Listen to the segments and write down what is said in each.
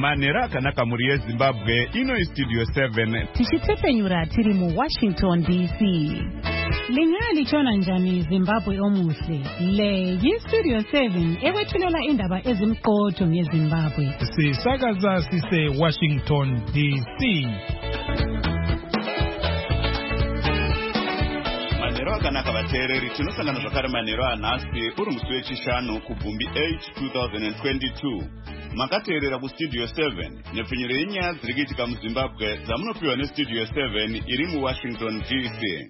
manhero akanaka muri yeZimbabwe. Ino Studio 7 tichitepfenyura tiri muWashington DC. Lingali chona njani Zimbabwe omuhle. Le yiStudio 7 ekwethulela indaba ezimqotho ngeZimbabwe. Sisakaza sise Washington DC. Manhero akanaka vateereri, tinosangana zvakare manhero anhasi uri musi wechishanu kubvumbi 8 2022. Makateerera kuStudio 7 nepfenyuro yenyaya dziri kuitika muZimbabwe dzamunopiwa neStudio 7 iri muWashington DC.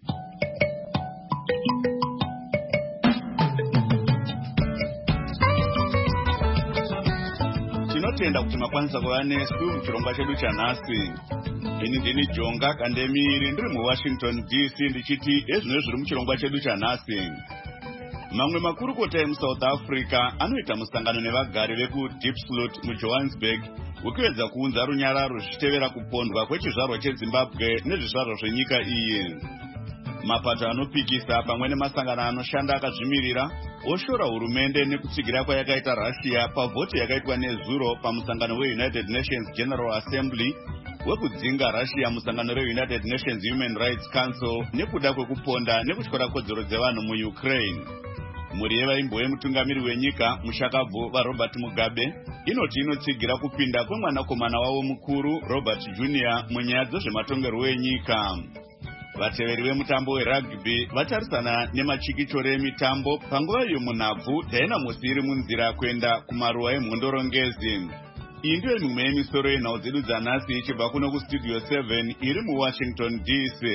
Tinotenda kuti makwanisa kuva nesu muchirongwa chedu chanhasi. Ini ndini Jonga Kandemiri ndiri muWashington DC ndichiti ezvino zviri muchirongwa chedu chanhasi. Mamwe makurukota emuSouth Africa anoita musangano nevagari vekuDiepsloot muJohannesburg ukiwedza kuunza runyararo zvichitevera kupondwa kwechizvarwa cheZimbabwe nezvizvarwa zvenyika iyi. Mapato anopikisa pamwe nemasangano anoshanda akazvimirira oshora hurumende nekutsigira kwayakaita Russia pavhoti yakaitwa nezuro pamusangano weUnited Nations General Assembly wekudzinga Russia musangano reUnited Nations Human Rights Council nekuda kwekuponda nekutyora kodzero dzevanhu muUkraine. Mhuri yevaimbo yemutungamiri wenyika mushakabvu vaRobert Mugabe inoti inotsigira kupinda kwemwanakomana wavo mukuru Robert Jr. munyaya dzezvematongerwo enyika. Vateveri vemutambo werugby vatarisana nemachikichoro emitambo panguva iyo munhabvu Dynamos iri munzira kuenda kumaruwa emhondorongezi. Iyi ndiyo mimwe yemisoro yenhau dzedu dzanhasi ichibva kuno kuStudio 7 iri muWashington DC.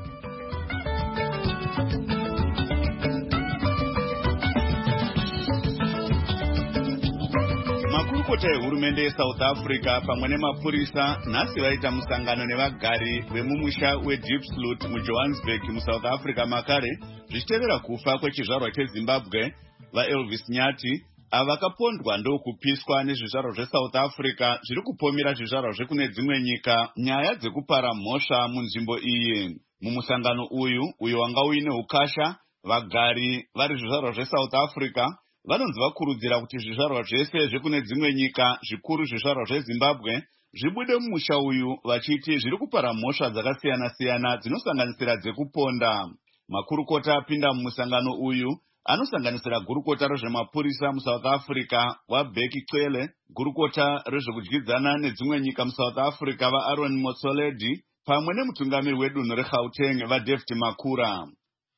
Makurukota ehurumende yeSouth Africa pamwe nemapurisa nhasi vaita musangano nevagari vemumusha weDiepsloot muJohannesburg muSouth Africa makare zvichitevera kufa kwechizvarwa cheZimbabwe vaElvis Nyati ava vakapondwa ndokupiswa nezvizvarwa zveSouth Africa zviri kupomera zvizvarwa zvekune dzimwe nyika nyaya dzekupara mhosva munzvimbo iyi. Mumusangano uyo wanga uine ukasha, vagari vari zvizvarwa zveSouth Africa vanonzi vakurudzira kuti zvizvarwa zvese zvekune dzimwe nyika zvikuru zvizvarwa zveZimbabwe zvibude mumusha uyu vachiti zviri kupara mhosva dzakasiyana-siyana dzinosanganisira dzekuponda. Makurukota apinda mumusangano uyu anosanganisira gurukota rezvemapurisa muSouth Africa waBheki Cele, gurukota rezvekudyidzana nedzimwe nyika muSouth Africa vaAaron Motsoaledi pamwe nemutungamiri wedunhu reGauteng vaDavid Makura.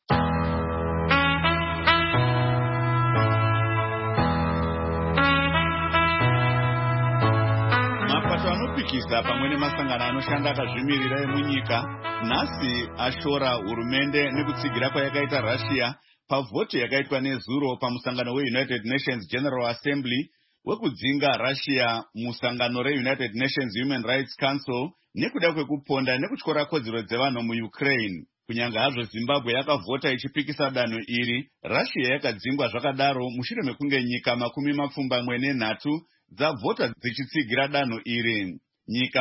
Mapato anopikisa pamwe nemasangano anoshanda akazvimirira emunyika nhasi ashora hurumende nekutsigira kwayakaita Russia pavhoti yakaitwa nezuro pamusangano weUnited Nations General Assembly wekudzinga Russia musangano reUnited Nations Human Rights Council nekuda kwekuponda nekutyora kodzero dzevanhu muUkraine. Kunyanga hazvo Zimbabwe yakavhota ichipikisa danho iri, Russia yakadzingwa zvakadaro mushure mekunge nyika 23 dzavhota dzichitsigira danho iri. Nyika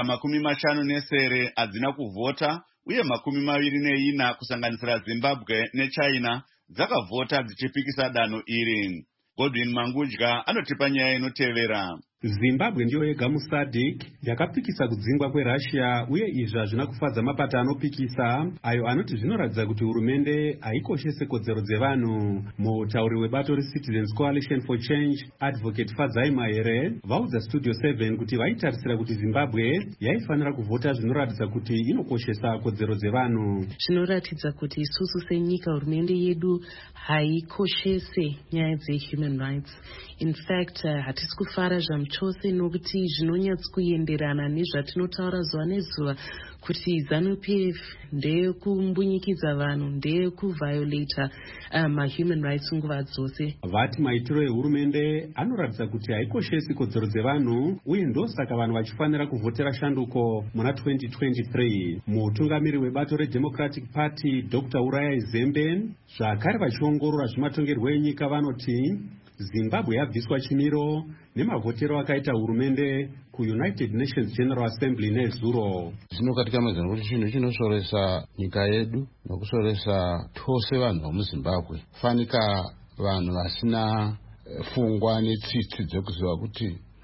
50 hadzina kuvhota uye 24 kusanganisira Zimbabwe neChina dzakavhota dzichipikisa danho iri. Godwin Mangudya anotipa nyaya inotevera. Zimbabwe ndiyo yega muSADC yakapikisa kudzingwa kweRussia uye izvi hazvina kufadza mapato anopikisa ayo anoti zvinoratidza kuti hurumende haikoshese kodzero dzevanhu. Mutauri webato reCitizens Coalition for Change Advocate Fadzai Mahere vaudza Studio 7 kuti vaitarisira kuti Zimbabwe yaifanira kuvhota zvinoratidza kuti inokoshesa kodzero dzevanhu. Zvinoratidza kuti isusu senyika hurumende yedu haikoshese nyaya dzehuman rights. In fact, hatisi kufara chose nokuti zvinonyatsokuenderana nezvatinotaura zuva nezuva kuti ZANU-PF ndeyekumbunyikidzwa vanhu, ndeyekuviolata human rights nguva dzose. Vati maitiro ehurumende anoratidza kuti haikoshesi kodzero dzevanhu uye ndosaka vanhu vachifanira kuvhotera shanduko muna 2023. Mutungamiri webato reDemocratic Party Dr. Uriah Zembe zvakare vachiongorora zvematongerwo enyika vanoti Zimbabwe yabviswa chimiro nemavhotero akaita hurumende kuUnited Nations General Assembly nezuro. Zvinokatika mazana kuti chinhu chinosoresa nyika yedu nokusoresa tose vanhu vamuZimbabwe. Fanika vanhu vasina pfungwa netsitsi dzekuziva kuti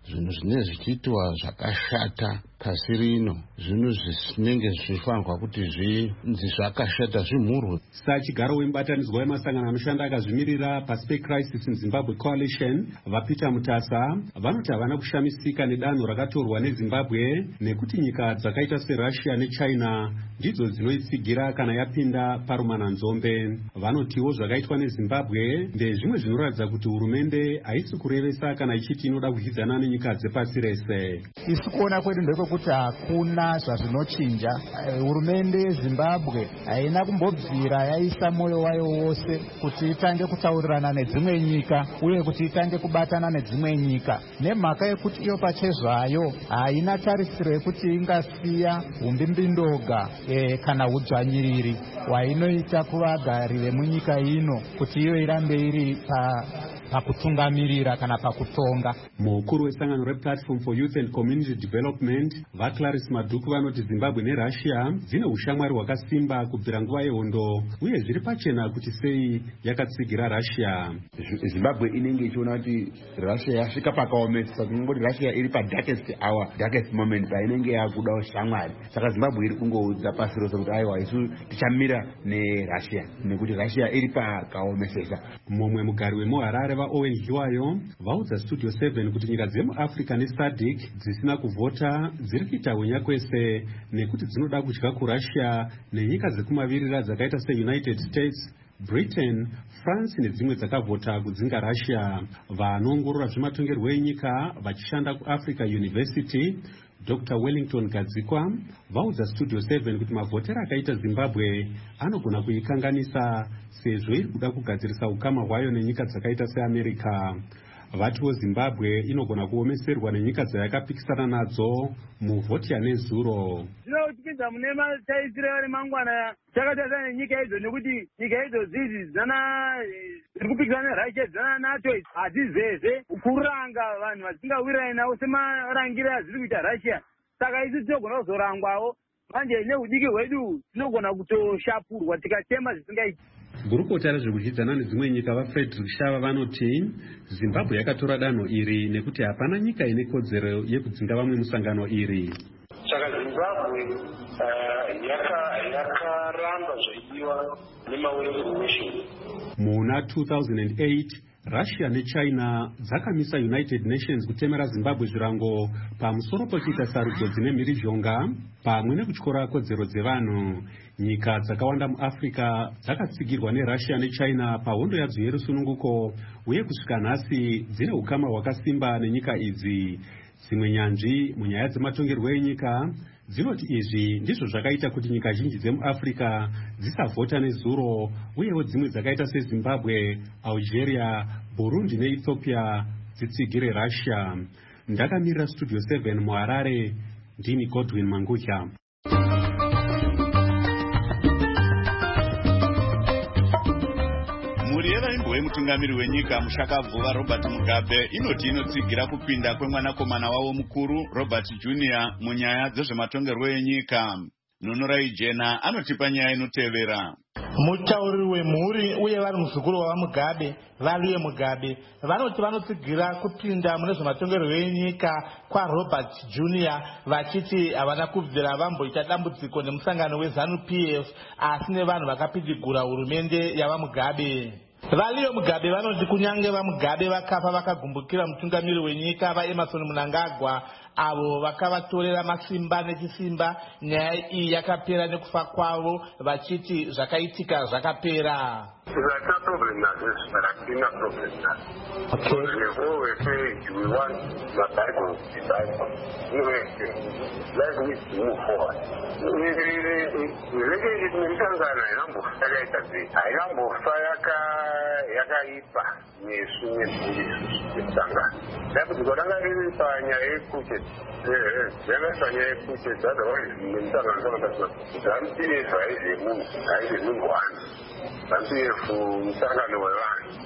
zvinhu zvinenge zvichiitwa zvakashata pasi rino, zvinhu zvinenge zvichifanirwa kuti zvinzi zvakashata zvimhurwe. Sachigaro wemubatanidzwa wemasangano anoshanda akazvimirira pasi peCrisis in Zimbabwe Coalition, vaPeter Mutasa, vanoti havana kushamisika nedanho rakatorwa neZimbabwe nekuti nyika dzakaita seRussia neChina ndidzo dzinoitsigira kana yapinda parumananzombe. Vanotiwo zvakaitwa neZimbabwe ndezvimwe zvinoratidza kuti hurumende haisi kurevesa kana ichiti inoda kudyidzana nenyika dzepasi rese. Isi kuona kwedu ndekwokuti hakuna zvazvinochinja. Hurumende yeZimbabwe haina kumbobvira yaisa moyo wayo wose kuti itange kutaurirana nedzimwe nyika uye kuti itange kubatana nedzimwe nyika, nemhaka yekuti iyo pachezvayo haina tarisiro yekuti ingasiya umbimbindoga kana udzvanyiriri hwainoita kuvagari vemunyika ino kuti iyo irambe iri pakutungamirira kana pakutonga. Mukuru wesangano rePlatform for Youth and Community Development, vaClaris Madhuku, vanoti Zimbabwe neRussia dzine ushamwari hwakasimba kubvira nguva yehondo uye zviri pachena kuti sei yakatsigira Russia. Zimbabwe inenge ichiona kuti Russia yasvika pakaomesa, kungoti Russia iri padarkest hour, darkest moment painenge yakuda ushamwari. Saka Zimbabwe iri kungoudza pasi rose kuti aiwa isu tichamira neRussia nekuti Russia iri pakaomesesa. Mumwe mugari wemuHarare vaOwen Hluwayo vaudza Studio 7 kuti nyika dzemuAfrica neSADC dzisina kuvhota dziri kuita hwenya kwese nekuti dzinoda kudya kuRussia nenyika dzekumavirira dzakaita seUnited States, Britain, France nedzimwe dzakavhota kudzinga Russia. Vanoongorora zvematongerwo enyika vachishanda kuAfrica University, Dr. Wellington Gadzikwa, vaudza Studio 7 kuti mavhotera akaita Zimbabwe anogona kuikanganisa sezvo iri kuda kugadzirisa ukama hwayo nenyika dzakaita seAmerica. Vatiwo Zimbabwe inogona kuomeserwa nenyika dzayakapikisana nadzo muvhoti yanezuro. Zvinotikidza mune mataisiro remangwana takatarisa nenyika idzo nekuti nyika idzo dziri dziri kupikisana neRussia dzana NATO hadzizeze kuranga vanhu vasingawirani nawo semarangira azviri kuita Russia. Saka isi tinogona kuzorangwawo manje neudiki hwedu tinogona kutoshapurwa tikachema zvisingaiti. Gurukota rezvekudyidzana nedzimwe nyika vaFrederick Shava vanoti Zimbabwe yakatora danho iri nekuti hapana nyika ine kodzero yekudzinga vamwe musangano iri. Saka Zimbabwe yakaramba zvaidiwa nemaWestern Nations. Muna 2008 Russia neChina dzakamisa United Nations kutemera Zimbabwe zvirango pamusoro pokuita sarudzo dzine mhirizhonga pamwe nekutyora kodzero dzevanhu. Nyika dzakawanda muAfrica dzakatsigirwa neRussia neChina pahondo yadzo yerusununguko uye kusvika nhasi dzine ukama hwakasimba nenyika idzi. Dzimwe nyanzvi munyaya dzematongerwo enyika dzinoti izvi ndizvo zvakaita kuti nyika zhinji dzemuAfrica dzisavhota nezuro uyewo dzimwe dzakaita seZimbabwe, Algeria, Burundi neEthiopia dzitsigire Russia. Ndakamirira Studio 7 muHarare, ndini Godwin Mangutya. Mhuri yevaimbo wemutungamiri wenyika Mushakabvuva Robert Mugabe inoti inotsigira kupinda kwemwanakomana wavo mukuru Robert Jr. munyaya dzezvematongerwo enyika. Nunurai Jena anotipa nyaya inotevera. Mutauriri wemhuri uye vari muzukuru wavaMugabe, Valuye Mugabe, vanoti vanotsigira kupinda mune zvematongerwo enyika kwaRobert Jr. vachiti havana kubvira vamboita dambudziko nemusangano weZANU-PF asi nevanhu vakapidigura hurumende yavaMugabe. Valuye Mugabe vanoti kunyange vaMugabe vakafa vakagumbukira mutungamiri wenyika vaEmerson Mnangagwa avo vakavatorera masimba nechisimba, nyaya iyi yakapera nekufa kwavo vachiti zvakaitika zvakapera. Because we always say we want the Bible to be Bible. Let's move forward. Relationship in Tanzania, I am yakaipa nesumwe kusanga. Ndipo kukodanga iri panya ekuche. Yavasanya ekuche otherwise mintanga ndakasema. Zamtire faize mungu wani. Zamtire msangano wevanhu.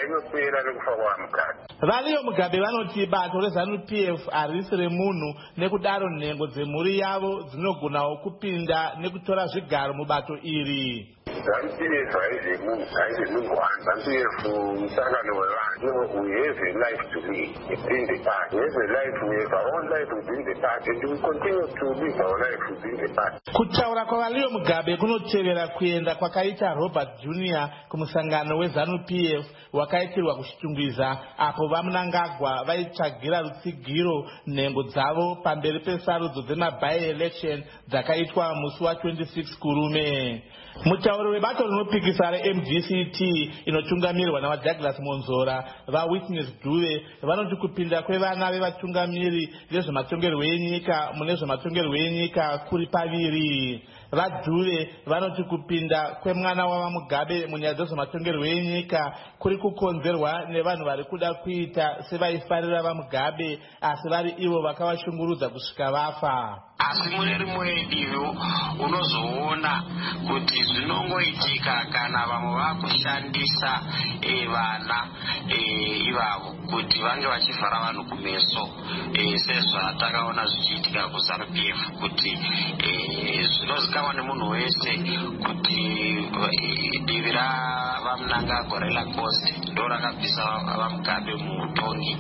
Valuye Mugabe vanoti bato reZANU-PF harisi remunhu nekudaro nhengo dzemhuri yavo dzinogonawo kupinda nekutora zvigaro mubato iri. ZANU-PF haisi munhu wani. ZANU-PF msangano wevanhu. we have a life to live within the party. We have a life, we have our own life within the party, and we continue to live our life within the party. Kutaura kwaValiwe Mugabe kunotevera kuenda kwakaita Robert Jr. kumusangano weZANU-PF wakaitirwa kuchitungwiza apo vaMnangagwa vaitsvagira rutsigiro nhengo dzavo pamberi pesarudzo dzema-by-election dzakaitwa musi wa26 Kurume. Mutauri webato rinopikisa reMDCT inotungamirwa navaDouglas Monzora vaWitness Dube vanoti kupinda kwevana vevatungamiri vezvematongerwo enyika mune zvematongerwo enyika kuri paviri. VaDube vanoti kupinda kwemwana wavaMugabe munyaya dzezvematongerwo enyika kuri kukonzerwa nevanhu vari kuda kuita sevaifarira vaMugabe asi vari ivo vakavashungurudza kusvika vafa. Asi mune rimwe divi unozoona kuti zvinongoitika kana vamwe vakushandisa vana ivavo kuti vange vachivhara vanhu kumeso sezvatakaona zvichiitika kuZANU-PF kuti zvinozikanwa nemunhu wese kuti divi ravaMnangagwa reLacoste ndo rakabvisa vaMugabe muutongi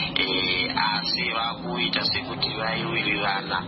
asi vakuita sekuti vaiwirirana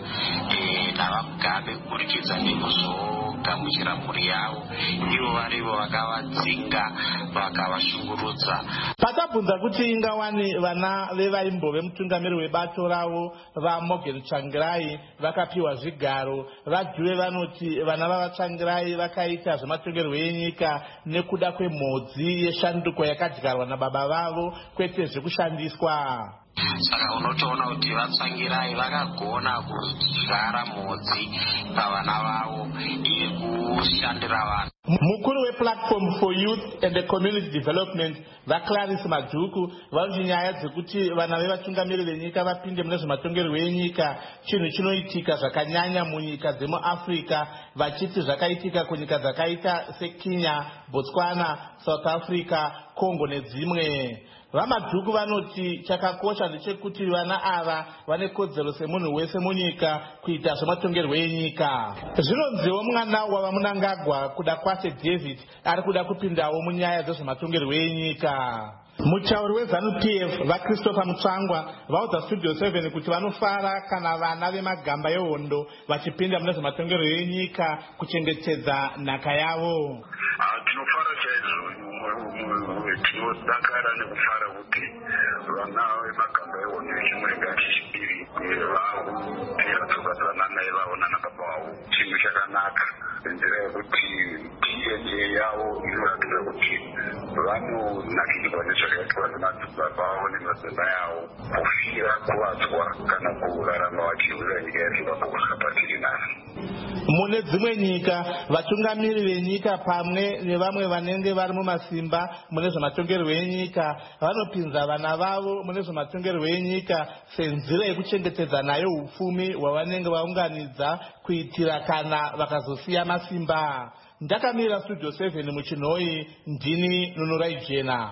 navaMugabe kuburikidza nekuzogamuchira mhuri yavo ivo varivo vakavadzinga vakavashungurudza. Patabvunza kuti ingawani vana vevaimbove mutungamiri webato ravo vaMorgan Tsvangirai vakapiwa zvigaro, vaDube vanoti vana vavaTsvangirai vakaita zvematongerwo enyika nekuda kwemhodzi yeshanduko yakadyarwa nababa vavo kwete zvekushandiswa. Saka unotoona kuti vaTsvangirai vakagona kudyara mhodzi pavana vavo yekushandira vanhu. Mukuru wePlatform for Youth and the Community Development vaClarice Madhuku vanoti nyaya dzekuti vana vevatungamiri venyika vapinde mune zvematongerwo enyika chinhu chinoitika zvakanyanya munyika dzemuAfrica, vachiti zvakaitika kunyika dzakaita seKenya, Botswana, South Africa, Congo nedzimwe. VaMadhuku vanoti chakakosha ndechekuti vana ava vane kodzero semunhu wese munyika kuita zvematongerwo enyika. Zvinonziwo mwana wavaMnangagwa kuda kwase David ari kuda kupindawo munyaya dzezvematongerwo enyika. Mutauri weZANU-PF vaChristopher Mutsvangwa vaudza Studio 7 kuti vanofara kana vana vemagamba ehondo vachipinda mune zvematongerwo enyika kuchengetedza nhaka yavo. Tinofara chaizvo, tinodakara nekufara kuti vana vemagamba ehondo vechimwenga chechipiri vakutera tsoka dzanamai vavo nanababa vavo, chinhu chakanaka nenzira yekuti DNA yavo inoratidza kuti vanonakirwa nezvakaitwa nemadzibaba avo nemadzibaba avo, kufira kuvadzwa kana kurarama vachiwira nyika yaZimbabwe kusingapatiri nhasi. Mune dzimwe nyika vatungamiri venyika pamwe nevamwe vanenge vari mumasimba mune zvematongerwo enyika vanopinza vana vavo mune zvematongerwo enyika senzira yekuchengetedza nayo upfumi hwavanenge vaunganidza kuitira kana vakazosiya masimba. Ndakamira Studio 7 muChinhoi, ndini Nunurai Jena.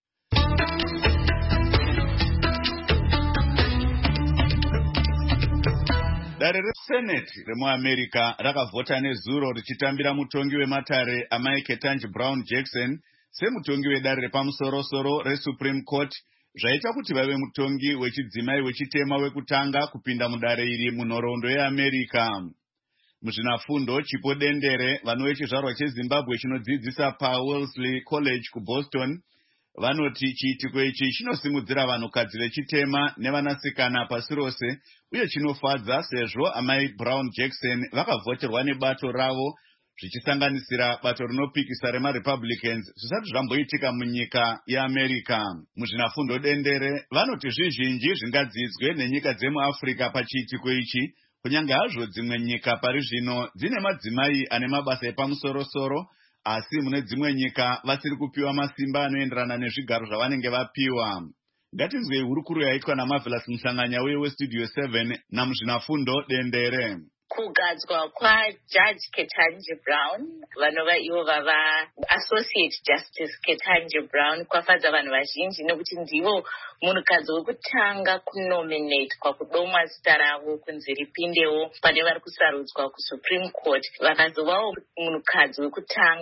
Dare reSenate remuAmerica rakavhota nezuro richitambira mutongi wematare amai Ketanji Brown Jackson semutongi wedare repamusoro-soro reSupreme Court, zvaita kuti vave mutongi wechidzimai wechitema wekutanga kupinda mudare iri munhoroondo yeAmerica. Muzvinafundo Chipo Dendere, vanhu vechizvarwa cheZimbabwe chinodzidzisa paWellesley College kuBoston, vanoti chiitiko ichi chinosimudzira vanhukadzi vechitema nevanasikana pasi rose uye chinofadza sezvo amai Brown Jackson vakavhoterwa nebato ravo zvichisanganisira bato rinopikisa remaRepublicans zvisati zvamboitika munyika yeAmerica. Muzvinafundo Dendere vanoti zvizhinji zvingadzidzwe nenyika dzemuAfrica pachiitiko ichi, kunyange hazvo dzimwe nyika pari zvino dzine madzimai ane mabasa epamusoro-soro, asi mune dzimwe nyika vasiri kupiwa masimba anoenderana nezvigaro zvavanenge vapiwa. Ngatinzwei hurukuro yaitwa naMarvelous Muhlanganya weStudio 7 namuzvinafundo Dendere. Kugadzwa kwaJudge Ketanji Brown, vanova ivo vava Associate Justice Ketanji Brown, kwafadza vanhu vazhinji nekuti ndivo munhukadzi wekutanga kunominatwa kudomwa zita ravo kunzi ripindewo pane vari kusarudzwa kuSupreme Court. Vakazovawo munhukadzi wekutanga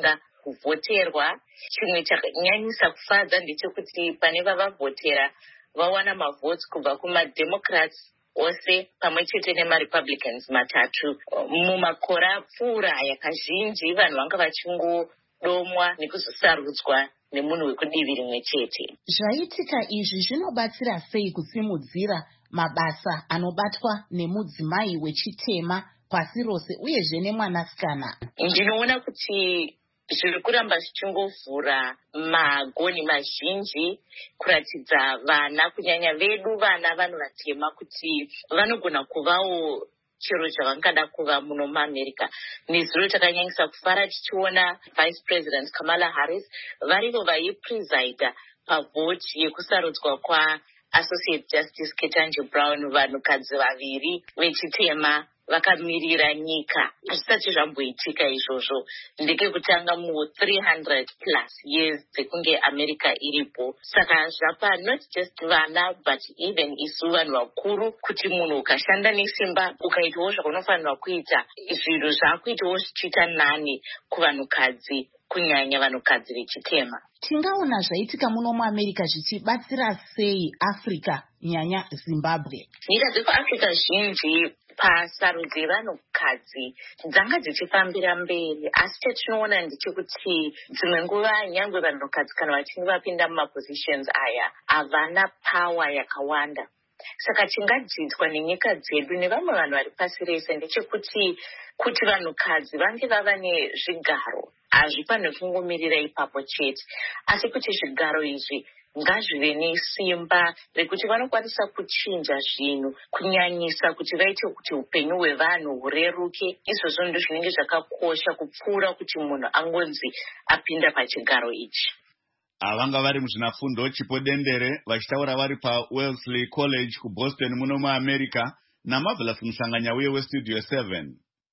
kuvhoterwa. Chimwe chakanyanyisa kufadza ndechekuti pane vavavhotera vawana mavhotsi kubva kumademocrats ose pamwe chete nemarepublicans matatu. Mumakore apfuura yakazhinji vanhu vanga vachingodomwa nekuzosarudzwa nemunhu wekudivi rimwe chete. Zvaitika izvi zvinobatsira sei kusimudzira mabasa anobatwa nemudzimai wechitema pasi rose uyezve nemwanasikana? Ndinoona kuti zviri kuramba zvichingovhura magoni mazhinji kuratidza vana, kunyanya vedu vana vanhu vatema, kuti vanogona kuvawo chero zvavangada kuva muno muAmerica. Nezuro takanyanyisa kufara tichiona Vice President Kamala Harris varivo vaipresida pavhoti yekusarudzwa kwaAssociate Justice Ketanji Brown, vanhukadzi vaviri vechitema vakamirira nyika. Zvisati zvamboitika izvozvo, ndekekutanga mu300 plus years dzekunge America iripo. Saka zvapa not just vana but even isu vanhu vakuru, kuti munhu ukashanda nesimba ukaitawo zvaunofanirwa kuita, zvinhu zvakuitawo zvichiita nani kuvanhukadzi, kunyanya vanhukadzi vechitema. Tingaona zvaitika muno muAmerica zvichibatsira sei Africa, nyanya Zimbabwe? Nyika dzekuAfrica zhinji pasarudzo yevanhukadzi dzanga dzichifambira mberi, asi chatinoona ndechekuti dzimwe nguva nyangwe vanhukadzi kana vachinge vapinda mumapositions aya havana power yakawanda. Saka chingadzidzwa nenyika dzedu nevamwe vanhu vari pasi rese ndechekuti kuti vanhukadzi vange vava nezvigaro, hazvifaniri kungomirira ipapo chete, asi kuti zvigaro izvi ngazvive nesimba rekuti vanokwanisa kuchinja zvinhu, kunyanyisa kuti vaite kuti upenyu hwevanhu hureruke. Izvozvo ndizvo zvinenge zvakakosha kupfuura kuti munhu angonzi apinda pachigaro ichi. Vanga vari muzvinafundo Chipo Dendere vachitaura vari paWellesley College kuBoston muno muAmerica naMarvelous Musanganya uye weStudio 7.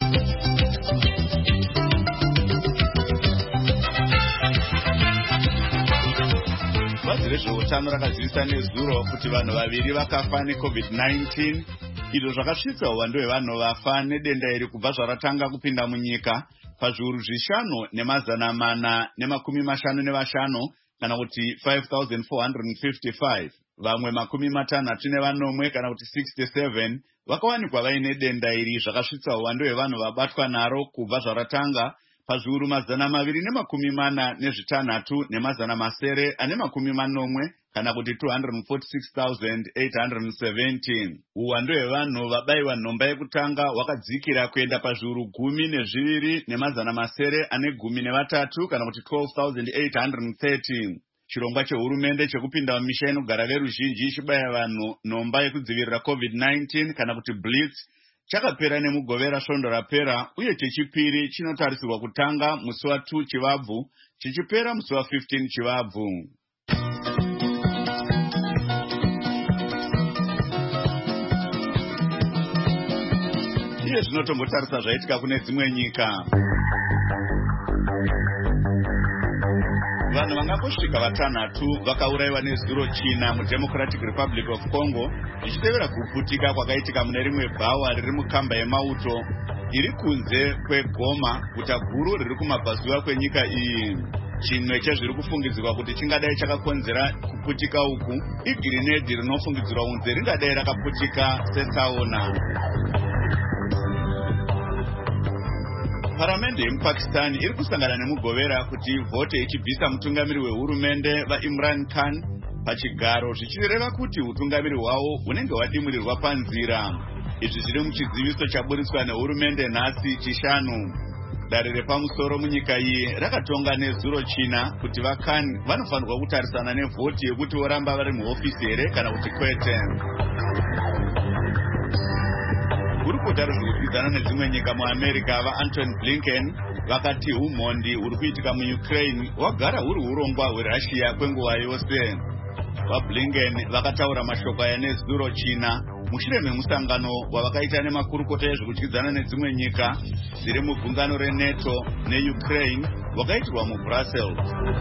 Bazi rezveutano rakazivisa nezuro kuti vanhu vaviri vakafa neCovid-19. Izvo zvakasvitsa uwandu hwevanhu vafa nedenda iri kubva zvaratanga kupinda munyika pazviuru 5,455 kana kuti 5,455. Vamwe 64 kana kuti 67 vakawanikwa vaine denda iri, zvakasvitsa uwandu hwevanhu vabatwa naro kubva zvaratanga pazviuru 246,940 kana kuti 246,817. Uwandu hwevanhu vabayiwa nhomba yekutanga hwakadzikira kuenda pazviuru 10,913 kana kuti 12,830. Chirongwa chehurumende chekupinda mumisha inogara veruzhinji ichibaya vanhu nhomba yekudzivirira COVID-19 kana kuti Blitz chakapera nemugovera svondo rapera, uye chechipiri chinotarisirwa kutanga musi wa2 Chivabvu chichipera musi wa15 Chivabvu. Iye zvinotombotarisa zvaitika kune dzimwe nyika. Vanhu vangangosvika 6 vakaurayiwa nezuro China muDemocratic Republic of Congo, zvichitevera kuputika kwakaitika mune rimwe bhawa riri mukamba yemauto iri kunze kweGoma, guta guru riri kumabvazuva kwenyika iyi. Chimwe chezviri kufungidzirwa kuti chingadai chakakonzera kuputika uku igirinedhi rinofungidzirwa kunze ringadai rakaputika setsaona. Paramende yemuPakistan iri kusangana nemugovera kuti vhote ichibvisa mutungamiri wehurumende vaImran Khan pachigaro, zvichireva kuti utungamiri hwavo hunenge hwadimurirwa panzira. Izvi zviri muchiziviso chaburitswa nehurumende nhasi Chishanu. Dare repamusoro munyika iyi rakatonga nezuro China kuti vaKhan vanofanirwa kutarisana nevhoti yekuti voramba vari muhofisi here kana kuti kwete. Gurukuta rizvikudzana nedzimwe nyika muAmerica vaAntony Blinken vakati umhondi huri kuitika muUkraine hwagara huri urongwa hweRussia kwenguva yose. VaBlinken vakataura mashoko aya nezuro China mushure memusangano wavakaita nemakurukota ezvekudyidzana nedzimwe nyika dziri mugungano reNATO neUkraine wakaitirwa muBrussels.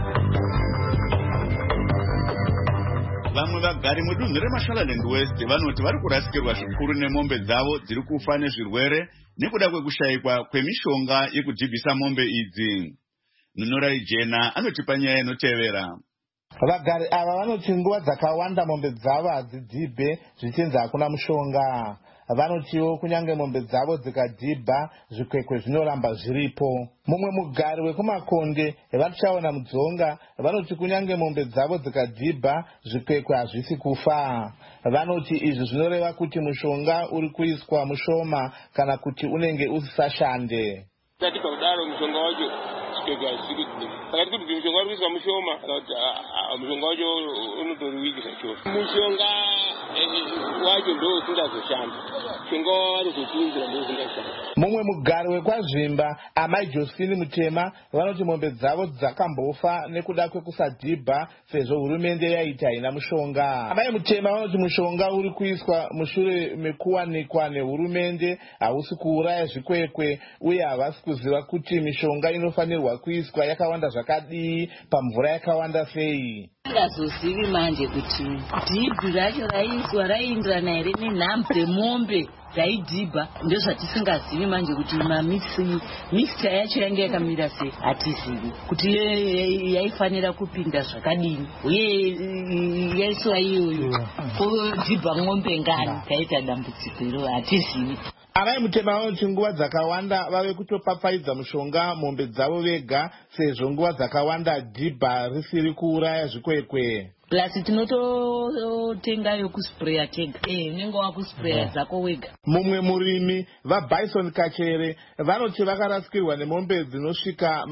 Vamwe vagari mudunhu reMashonaland West vanoti vari kurasikirwa zvikuru nemombe dzavo dziri kufa nezvirwere nekuda kwekushayikwa kwemishonga yekudhibhisa mombe idzi. Nunurai Jena anotipa nyaya inotevera. Vagari ava vanoti nguva dzakawanda mombe dzavo hadzidhibhe zvichinzi hakuna mushonga. Vanotiwo kunyange mombe dzavo dzikadhibha zvikwekwe zvinoramba zviripo. Mumwe mugari wekumakonde vachaona mudzonga vanoti kunyange mombe dzavo dzikadhibha zvikwekwe hazvisi kufa. Vanoti izvi zvinoreva kuti mushonga uri kuiswa mushoma kana kuti unenge usisashande. Tatipa kudaro mushonga wacho zvikwekwe hazvisi kufa. Pakati kuti mushonga uri kuiswa mushoma kana kuti mushonga wacho unotoriwiki zvachose. Mushonga wacho ndo usingazoshanda. Mushonga wanozotunzira ndo usingashanda. Mumwe mugari wekwazvimba amai Josephine Mutema vanoti mombe dzavo dzakambofa nekuda kwekusadhibha sezvo hurumende yaita haina mushonga. Amai Mutema vanoti mushonga uri kuiswa mushure mekuwanikwa nehurumende hausi kuuraya zvikwekwe uye havasi kuziva kuti mishonga inofanirwa kuiswa yakawanda zvakadii pamvura yakawanda sei. Tingazozivi manje kuti dhibhi racho raiswa raienderana here nenhambu dzemombe dzaidhibha. Ndozvatisingazivi manje kuti mixture yacho yange yakamira sei. Hatizivi kuti yaifanira kupinda zvakadini uye yaiswa iyoyo kodhibha mombe ngani taita dambudziko iro hatizivi. Amai Mutema vanoti nguva dzakawanda vave kutopapfaidza mushonga mombe dzavo vega sezvo nguva dzakawanda dhibha risiri kuuraya zvikwekwe. Plus tinototenga yokuspreya tega. Unenge wakuspreya dzako wega. Mumwe murimi vaBison Kachere vanoti vakarasikirwa nemombe dzinosvika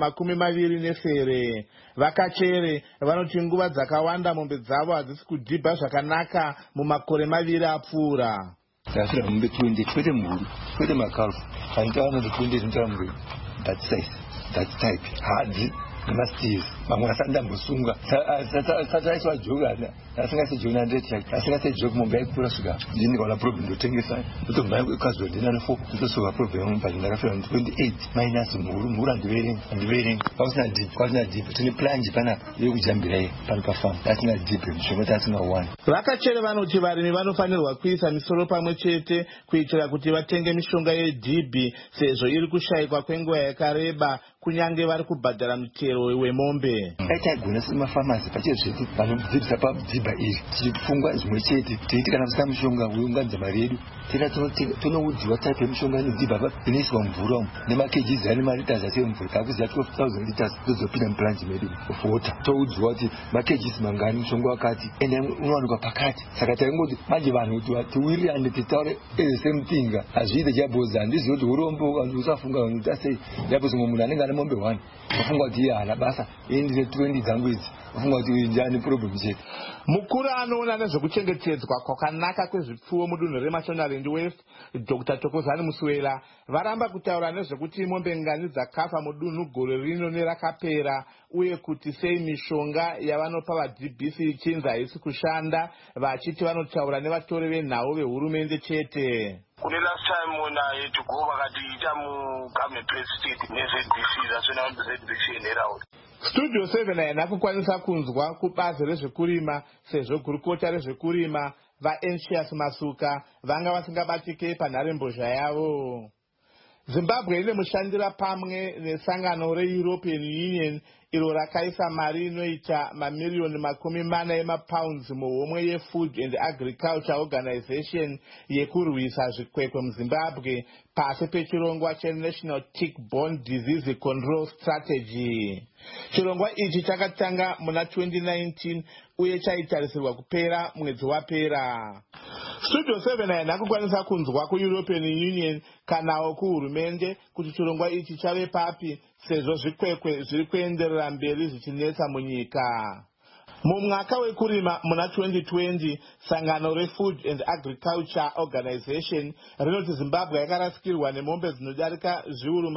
24. VaKachere vanoti nguva dzakawanda mombe dzavo hadzisi kudhibha zvakanaka mumakore 2 apfuura. That's mombe 20 kwete mhuru kwete makafu haitawana kuti 20 zvinotaura mhuru that size that type hadzi nemasteers mamwe asandambosunga sataiswa jogana asingase jogana ndeti yake asingase jog mombe yaikura svika ndini ndikaona problem ndotengesa ndotomhanya kwekazwa ndinane 4 ndotosoka problem mumba ndakafira 28 minus mhuru handiverengi kwasina dhibhe tine planje panapa yekujambira pano pafamu asina dhibhe mishonga taasingawani. VaKachere vanoti varimi vanofanirwa kuisa misoro pamwe chete kuitira kuti vatenge mishonga yedhibhi sezvo iri kushayikwa kwenguva yakareba kunyange vari kubhadhara mutero wemombe. Aitagona semafamasi pachezvo zvedu vanodzidzisa padhibha iri tichifungwa zvimwe chete teiti kana kusina mushonga weunganidza mari yedu tena tonoudziwa type yemishonga inodhibha inoiswa mvura umu nemakejizi ane maritazi ase mvura kakuziva 12,000 liters tozopinda muplanje medu of water toudziwa kuti makejizi mangani mushonga wakati ende unowanikwa pakati. Saka taingoti manje vanhu kuti tiwirirane titaure same thing hazviite chabhoza handizivi kuti urombo vanhu usafunga vanhu kuti asei yapo zvimwe munhu anenge ane mombe 1 wafunga kuti iye haana basa ndine 20 dzangu idzi wafunga kuti ndiyani problem chete. Mukuru anoona nezvekuchengetedzwa kwakanaka kwezvipfuwo mudunhu reMashonaland West Dr. Thokozani Muswela varamba kutaura nezvekuti mombe ngani dzakafa mudunhu gore rino nerakapera uye kuti sei mishonga yavanopa vaDBC ichinzi haisi kushanda vachiti vanotaura nevatori venhau vehurumende chete. Kune last time when I to go vakatiita muGovernment Press State neZBC zasvena ZBC enherauri. Studio 7 haina kukwanisa kunzwa kubazi rezvekurima sezvo gurukota rezvekurima vaEncius Masuka vanga vasingabatike panharembozha yavo. Zimbabwe ine mushandira pamwe nesangano reEuropean Union iro rakaisa mari inoita mamiliyoni 40 emapounds muhomwe yeFood and Agriculture Organization yekurwisa zvikwekwe muZimbabwe pasi pechirongwa cheNational Tick-Borne Disease Control Strategy. Chirongwa ichi chakatanga muna 2019 uye chaitarisirwa kupera mwedzi wapera. Studio 7 haina kukwanisa kunzwa kuEuropean Union kanawo kuhurumende kuti chirongwa ichi chave papi sezvo zvikwekwe zviri kuenderera mberi zvichinetsa munyika. Mumwaka wekurima muna 2020 sangano reFood and Agriculture Organization rinoti Zimbabwe yakarasikirwa nemombe dzinodarika zviuru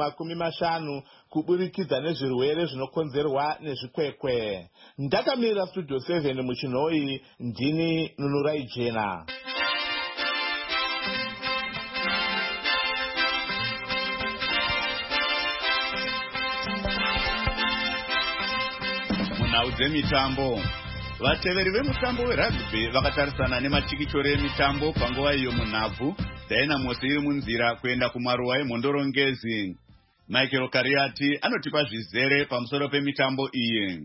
50 kuburikidza nezvirwere zvinokonzerwa nezvikwekwe. Ndakamirira Studio 7 muchinhoi ndini Nunurai Jena. Munhau dzemitambo. Vateveri vemutambo werugby vakatarisana nematikitore emitambo panguva iyo munhabvu Dynamos iri munzira kuenda kumaruwa emhondorongezi. Michael Kariati anotipa zvizere pamusoro pemitambo iyi.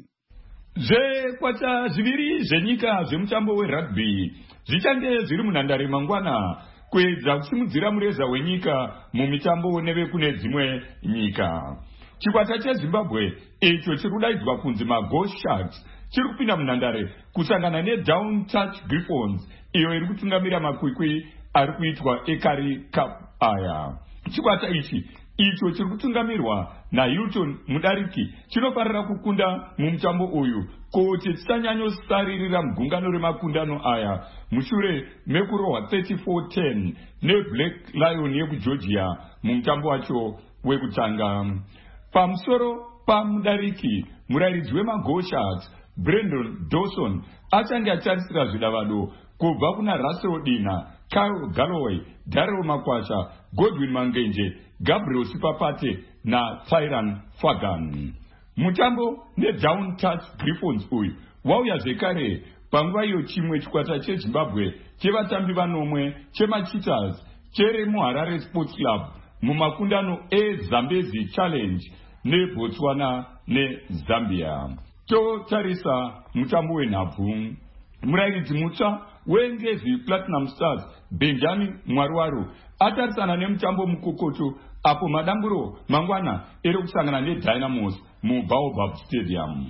Zvekwata zviviri zvenyika zvemutambo werugby zvichange zviri munhandare mangwana kuedza kusimudzira mureza wenyika mumitambo nevekune dzimwe nyika. Chikwata cheZimbabwe icho chiri kudaidzwa kunzi maGo Sharks chiri kupinda munhandare kusangana neDown Touch Griffons iyo iri kutungamira makwikwi ari kuitwa eKari Cup aya. Chikwata ichi icho chiri kutungamirwa naHilton Mudariki chinofarira kukunda mumutambo uyu kuti chisanyanyosisaririra mugungano remakundano aya mushure mekurohwa 34-10 neBlack Lion yekuGeorgia mumutambo wacho wekutanga. Pamusoro paMudariki, murayiridzi wemaGo Sharks Brandon Dawson achange atarisira zvidavado kubva kuna Russell Dina, Kyle Galloway, Daryl Makwasha, Godwin Mangenje, Gabriel Sipapate na Tyran Fagan. Mutambo neDown Touch Griffons uyu wauya zvekare panguva iyo chimwe chikwata cheZimbabwe chevatambi vanomwe chemaCheetahs chere muHarare Sports Club mumakundano eZambezi Challenge neBotswana neZambia. Totarisa mutambo wenhabvu. Murayiridzi mutsva weNgezi Platinum Stars Benjamin Mwaruwaru atarisana nemutambo mukokoto apo madamburo mangwana iri kusangana neDynamos muBaobab Stadium.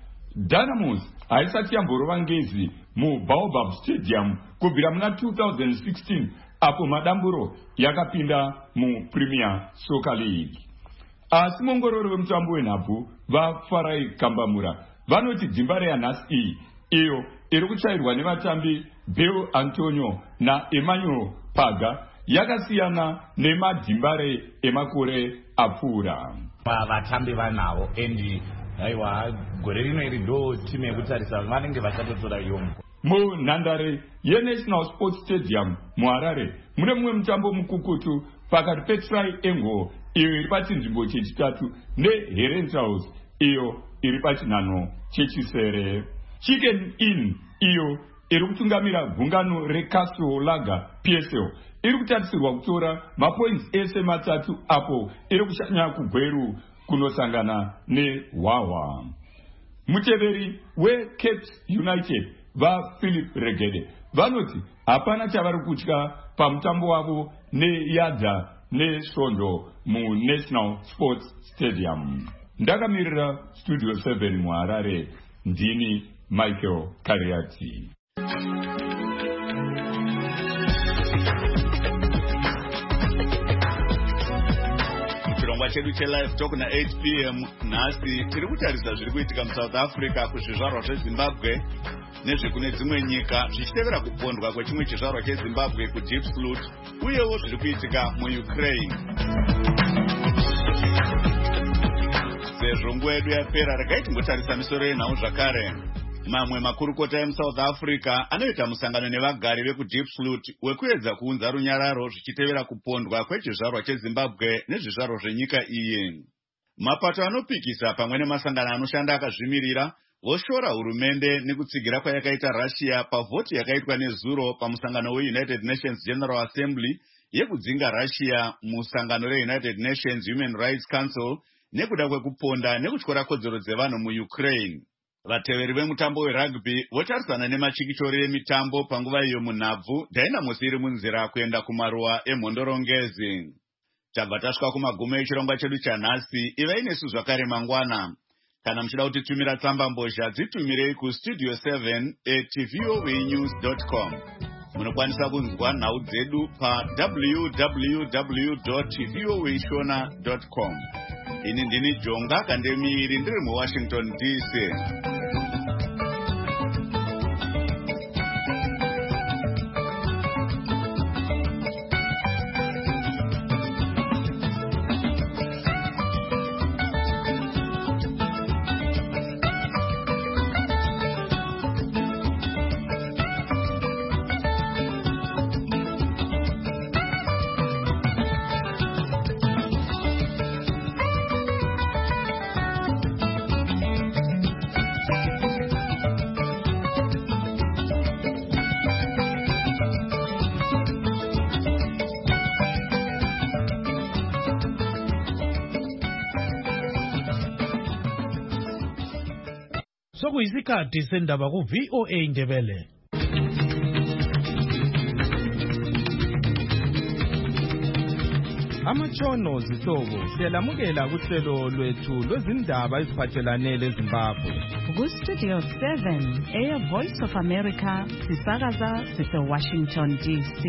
Dynamos haisati yamborova Ngezi muBaobab Stadium kubvira muna 2016 apo madamburo yakapinda muPremier Soccer League. Asi muongorori wemutambo wenhabvu vaFarai Kambamura vanoti dzimba reyanhasi iyi iyo iri kuchairwa nevatambi Bill Antonio naEmmanuel Paga yakasiyana nemadhimbare emakore apfuura. Vatambi vanavo endi aiwa gore rino iri ndo timu yekutarisa vanenge vachatotora yombo. Munhandare yeNational Sports Stadium muHarare mune mumwe mutambo mukukutu pakati peTry Engo iyo iri pachinzvimbo chechitatu neHerentals iyo iri pachinhanho chechisere. Chicken Inn iyo iri kutungamira gungano reCastle Lager PSL iri kutarisirwa kutora mapoints ese matatu apo iri kushanya kugweru kunosangana neHwaHwa. Muteveri weCape United vaPhilip Regede vanoti hapana chavari kutya pamutambo wavo neYadza neSvondo muNational Sports Stadium. Ndakamirira Studio 7 muHarare, ndini Michael Kariati. Chirongwa chedu cheLive Talk na 8 p.m. nhasi tiri kutarisa zviri kuitika muSouth Africa kuzvizvarwa zveZimbabwe nezvekune dzimwe nyika zvichitevera kupondwa kwechimwe chizvarwa cheZimbabwe kuDeepsloot uyewo zviri kuitika muUkraine. Sezvo nguva yedu yapera regai tingotarisa misoro yenhau zvakare. Mamwe makurukota emuSouth Africa anoita musangano nevagari vekuDeepsloot wekuedza kuunza runyararo zvichitevera kupondwa kwechizvarwa cheZimbabwe nezvizvarwa zvenyika iyi. Mapato anopikisa pamwe nemasangano anoshanda akazvimirira voshora hurumende nekutsigira kwayakaita Russia pavhoti yakaitwa nezuro pamusangano weUnited Nations General Assembly yekudzinga Russia musangano reUnited Nations Human Rights Council nekuda kwekuponda nekutyora kodzero dzevanhu muUkraine. Vateveri vemutambo werugby votarisana nemachikichori emitambo panguva iyo munhabvu Dynamos iri munzira kuenda kumaruwa emhondorongezi. Tabva tasvika kumagumo echirongwa chedu chanhasi. Ivai nesu zvakare mangwana. Kana muchida kutitumira tsamba mbozha dzitumirei kustudio 7@voanews.com. Munokwanisa kunzwa nhau dzedu www.voashona.com. Ini ndini Jonga Kandemiri ndiri muWashington DC. sokuyisikhathi sendaba ku VOA Ndebele. Amatshono zihlobo siyalamukela kuhlelo lwethu lwezindaba eziphathelane leZimbabwe. Ku-Studio 7 Air Voice of America sisakaza sise-Washington DC.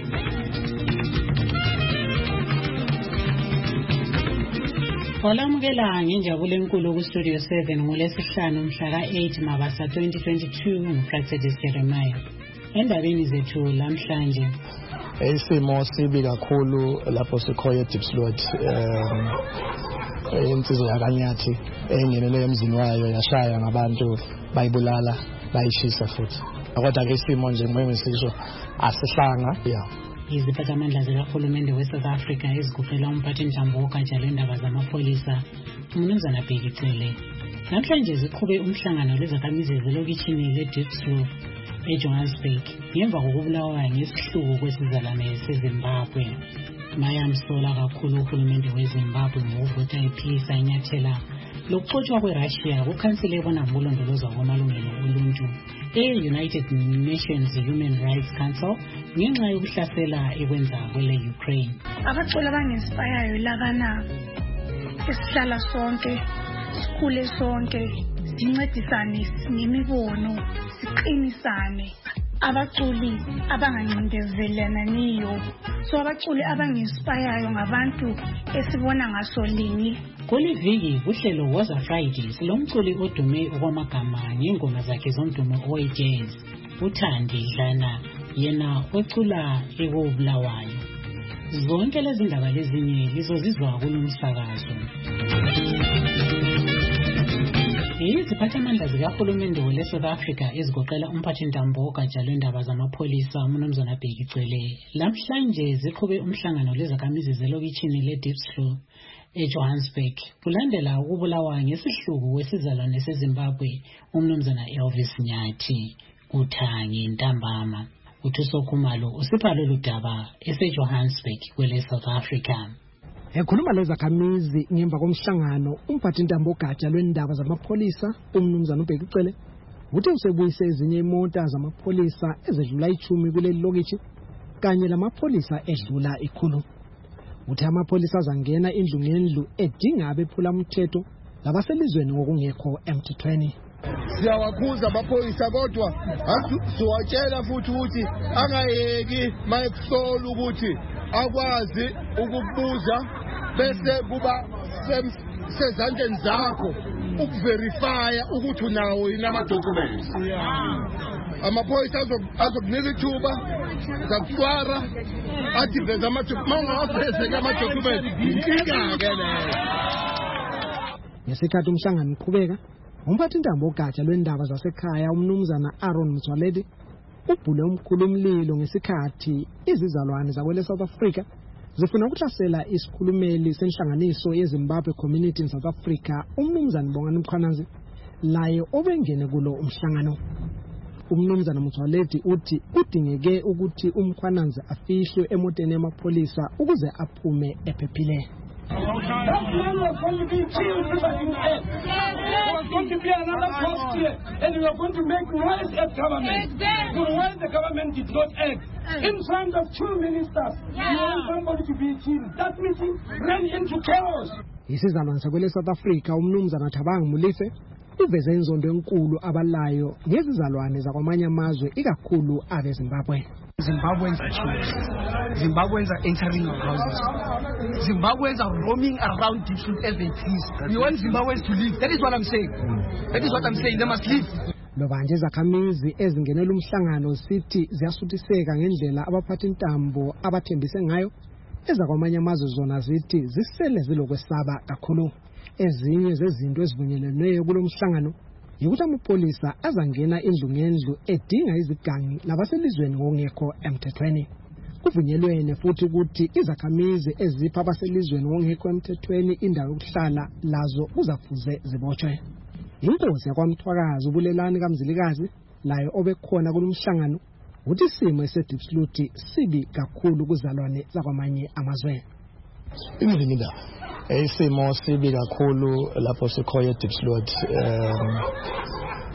Olamukela nginjabule enkulu ku-Studio 7 ngolesihlanu mhla ka-8 Mabasa 2022 nguPractice Jeremiah. Endabeni zethu lamhlanje isimo sibi kakhulu lapho sikhoye eDiepsloot insizwa yakanyathi engenele emzini wayo yashaya ngabantu bayibulala bayishisa futhi kodwa ke isimo nje ngisho asihlanga iziphathamandla zikahulumende we-South Africa eziguqela umphathintambo wogatsha lwendaba zamapholisa uMnumzana Bhekicele namhlanje ziqhube umhlangano lwezakhamizi zelokishini leDiepsloot eJohannesburg ngemva kokubulawa ngesihluku kwesizalwane seZimbabwe. Mayamsola kakhulu uhulumende weZimbabwe ngokuvota iphikisa inyathela lokuxotshwa kweRussia kukhansile ebona ngokulondolozwa kwamalungelo oluntu e-United Nations Human Rights Council ngenxa yokuhlasela ekwenza kwele Ukraine. Abaculi abanginspirayo labana esihlala sonke sikhule sonke sincedisane ngemibono siqinisane abaculi abangancindezelana niyo so abaculi abanginspirayo ngabantu esibona ngaso linye. Kuliviki kuhlelo Woza Fridays lomculi odume okwamagama ngengoma zakhe zomdumo owejazz uThandi Dlana yena ocula ekobulawayo. Zonke lezi ndaba lezinye lizozizwa kulomsakazo. Iziphathamandla zikahulumende we-South Africa ezigoqela umphathintambo wogatsha lwendaba zamapholisa uMnumzana Bhekicele lamhlanje ziqhube umhlangano lwezakhamizi zelokishini leDiepsloot eJohannesburg kulandela ukubulawa ngesihluku wesizalwane seZimbabwe uMnumzana Elvis Nyathi kuthangi ntambama. Uthuso Khumalo usipha lolu daba eseJohannesburg kwele-South Africa. Ekhuluma lezakhamizi ngemva komhlangano umphathintambo wogatsha lwendaba zamapholisa uMnumzana uBhekicele uthi usebuyise ezinye imota zamapholisa ezedlula 10 kuleli lokishi kanye lamapholisa edlula 100. Uthi amapholisa azangena indlu ngendlu edinga abephula umthetho labaselizweni ngokungekho emthethweni. Siyawakhuza amaphoyisa kodwa siwatshela futhi ukuthi angayeki mayekuhlola ukuthi akwazi ukukubuza bese kuba sezandleni zakho ukuverifya ukuthi unawo yini ama-documents. Amaphoyisa azokunika ithuba zakucwara athi veza ama-documents mawungawaveze-ke ama-documents inkinga-ke leyo. Ngesikhathi umhlangano uqhubeka umphathintambo wogatsha lwendaba zasekhaya uMnumzana Aaron Motsoaledi ubhule umkhulu umlilo ngesikhathi izizalwane zakwele South Africa zifuna ukuhlasela isikhulumeli senhlanganiso yeZimbabwe Community in South Africa uMnumzana Bongani Mkhwanazi laye obengene kulo umhlangano. uMnumzana Motsoaledi uthi kudingeke ukuthi uMkhwanazi afihlwe emoteni yamapholisa ukuze aphume ephephile. That man was going to be killed in the air. There was going to be another cost here, and we were going to make noise at government. So why the government did not act? In front of 2 ministers, you want somebody to be killed. That meeting ran into chaos. Isizalwane sakwele South Africa uMnumzana Thabang Molefe uveze inzondo enkulu abalayo ngezizalwane zakwamanye amazwe ikakhulu abeZimbabwe. Zimbabweans are children. Zimbabweans are entering our houses. Zimbabweans are roaming around Diepsloot as they please. We want Zimbabweans to leave. That is what I'm saying. That is what I'm saying. They must leave. Lobanje izakhamizi ezingenela umhlangano sithi ziyasuthiseka ngendlela abaphathintambo abathembise ngayo ezakwamanye amazwe zona zithi zisele zilokwesaba kakhulu. Ezinye zezinto ezivunyelweneyo kulo mhlangano yikuthi amapholisa azangena indlu ngendlu edinga izigangi labaselizweni ngokungekho emthethweni. Kuvunyelwene futhi ukuthi izakhamizi ezipha abaselizweni ngokungekho emthethweni indawo yokuhlala lazo kuzafuze zibotshwe. Inkosi yakwaMthwakazi uBulelani kaMzilikazi layo obekhona kulomhlangano uthi isimo eseDiepsloot sibi kakhulu kuzalwane zakwamanye amazwe. Imizimida isimo sibi kakhulu lapho sikhoye eDiepsloot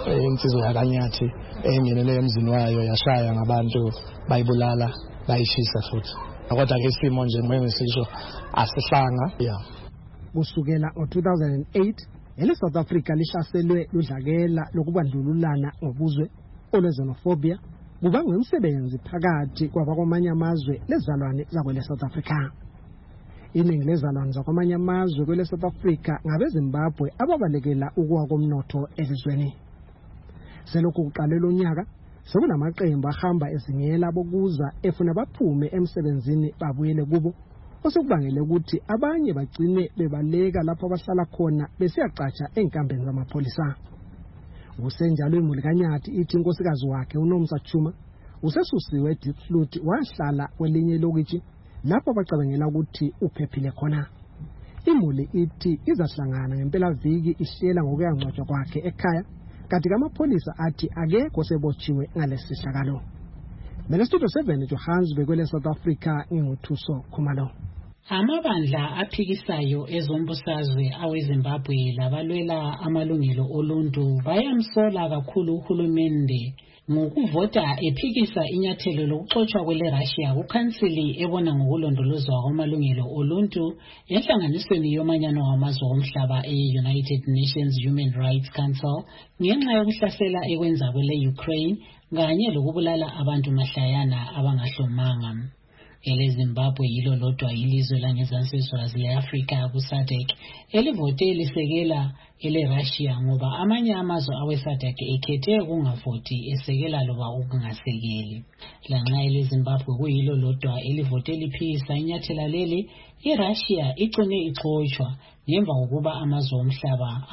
insizwa yakanyathi engenele emzini wayo yashaya ngabantu bayibulala bayishisa futhi kodwa ke isimo nje ngisisho asihlanga kusukela ngo-2008 South Africa lihlaselwe ludlakela lokubandlululana ngobuzwe olwezonofobia kubangwe umsebenzi phakathi kwabakwamanye amazwe lezalwane zakwele South Africa. Iningi lezalwane zakwamanye amazwe kwele South Africa ngabeZimbabwe ababalekela ukuwa komnotho elizweni. Selokhu kuqalela unyaka sekunamaqembu ahamba ezingela bokuza efuna baphume emsebenzini babuyele kubo osekubangele ukuthi abanye bagcine bebaleka lapho abahlala khona besiyacatsha enkambeni zamapholisa. Usenjalo imuli kaNyathi ithi inkosikazi wakhe uNomsa Chuma usesusiwe eDiepsloot wahlala kwelinye lokithi lapho bacabangela ukuthi uphephile khona. Imuli ithi izahlangana ngempela viki ihlela ngokuyangcwatshwa kwakhe ekhaya kanti amapholisa athi akekho sebotshiwe ngalesihlakalo. Mele Studio 7 Johannesburg kwele South Africa nginguthuso Khumalo. Amabandla aphikisayo ezombusazwe aweZimbabwe labalwela amalungelo oluntu bayamsola kakhulu uhulumende ngokuvota ephikisa inyathelo lokuxoshwa kwele Russia kukhansili ebona ngokulondolozwa kwamalungelo oluntu enhlanganisweni yomanyano wamazwe omhlaba e-United Nations Human Rights Council ngenxa yokuhlasela ekwenza kwele Ukraine kanye lokubulala abantu mahlayana abangahlomanga. EleZimbabwe yilo lodwa ilizwe langezansi le-Afrika ku-SADC elivote lisekela ele-Russia ngoba amanye amazwe awe-SADC ekhethe ukungavoti esekela loba ukungasekeli. Lanxa eleZimbabwe kuyilo lodwa elivote liphikisa inyathela leli, iRussia igcine ixoshwa ngemva kokuba amazwe omhlaba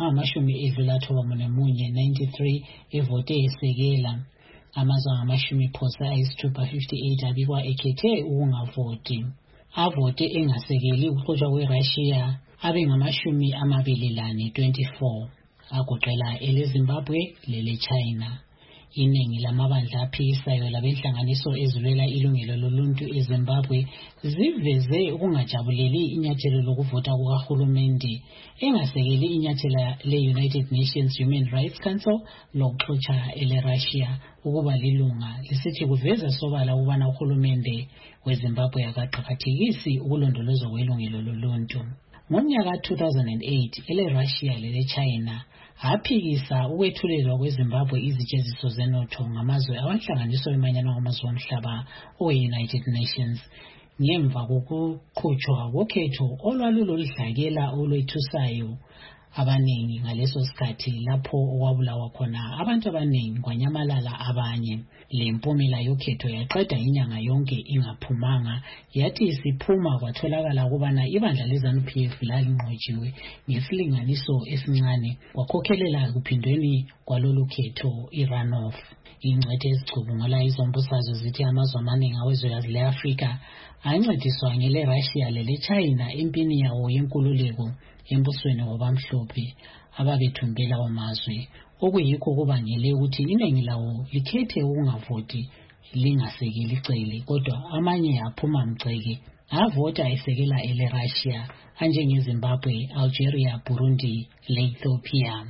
angama-93 evote esekela. Amazwe angama-58 abikwa ekhethe ukungavoti. Avote engasekeli ukuxoshwa kweRussia abe ngama-24 agoqela eleZimbabwe lele-China. Iningi lamabandla aphikisayo labenhlanganiso ezilwela ilungelo loluntu eZimbabwe ziveze ukungajabuleli inyathelo lokuvota kukahulumende engasekeli inyathela le-United Nations Human Rights Council lokuxotsha ele-Russia ukuba lilunga lisithi kuveza sobala ukubana uhulumende weZimbabwe akaqakathekisi ukulondolozwa kwelungelo loluntu. Ngomnyaka 2008 ele-Russia lele-China aphikisa ukwethulelwa kweZimbabwe izitsheziso zenotho ngamazwe awahlanganiswa emanyano wamazwe omhlaba owe-United Nations ngemva kokuqhutshwa kokhetho olwalulodlakela olwethusayo abaningi ngaleso sikhathi lapho okwabulawa khona abantu abaningi kwanyamalala abanye. Le mpumela yokhetho yaqeda inyanga yonke ingaphumanga, yathi isiphuma kwatholakala ukubana ibandla leZANU-PF lalinqotshiwe ngesilinganiso esincane kwakhokhelela kuphindweni kwalolu khetho i-runoff. Ingcwethe ezicubungula izombusazwe zithi amazwe amaningi awezwekazi le-Afrika ancediswa ngele-Russia lele-China empini yawo yenkululeko embusweni wabamhlophe ababethumbela amazwe, okuyikho kubangele ukuthi iningi lawo likhethe ukungavoti lingasekeli icele, kodwa amanye aphuma mgceke avota esekela ele-Russia anjengeZimbabwe, Algeria, Burundi le-Ethiopia.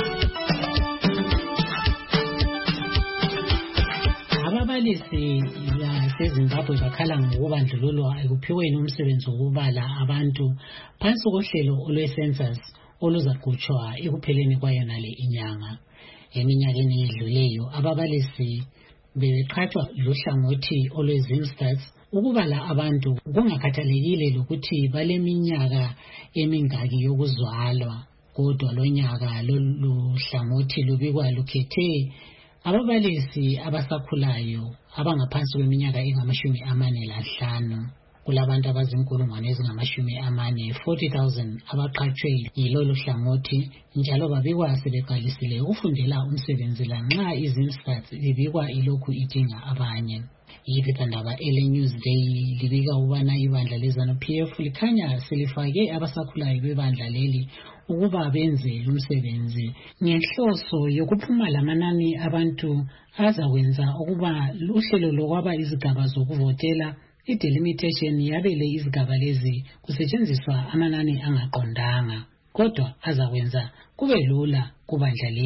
Ababalisi baseZimbabwe bakhala ngokubandlululwa ekuphiweni umsebenzi wokubala abantu phansi kohlelo olwe-census oluzaqhutshwa ekupheleni kwayona le inyanga. Eminyakeni edluleyo ababalisi bebeqhathwa luhlangothi olwe-Zimstats ukubala abantu kungakhathalekile lokuthi baleminyaka emingaki yokuzalwa, kodwa lonyaka lolu hlangothi lubikwa lukhethe ababalisi abasakhulayo abangaphansi kweminyaka engama-45. Kulabantu abazinkulungwane ezingama-40,000 abaqhatshwe yilolu hlangothi njalo babikwa sebeqalisile ukufundela umsebenzi lanxa iZimstats libikwa ilokhu idinga abanye. Iphephandaba ele-Newsday libika ukubana ibandla leZANU-PF likhanya selifake abasakhulayo bebandla leli ukuba benze umsebenzi ngenhloso yokuphuma lamanani abantu azakwenza ukuba uhlelo lokwaba izigaba zokuvotela i-delimitation yabele izigaba lezi kusetshenziswa amanani angaqondanga, kodwa azakwenza kube lula kubandla leli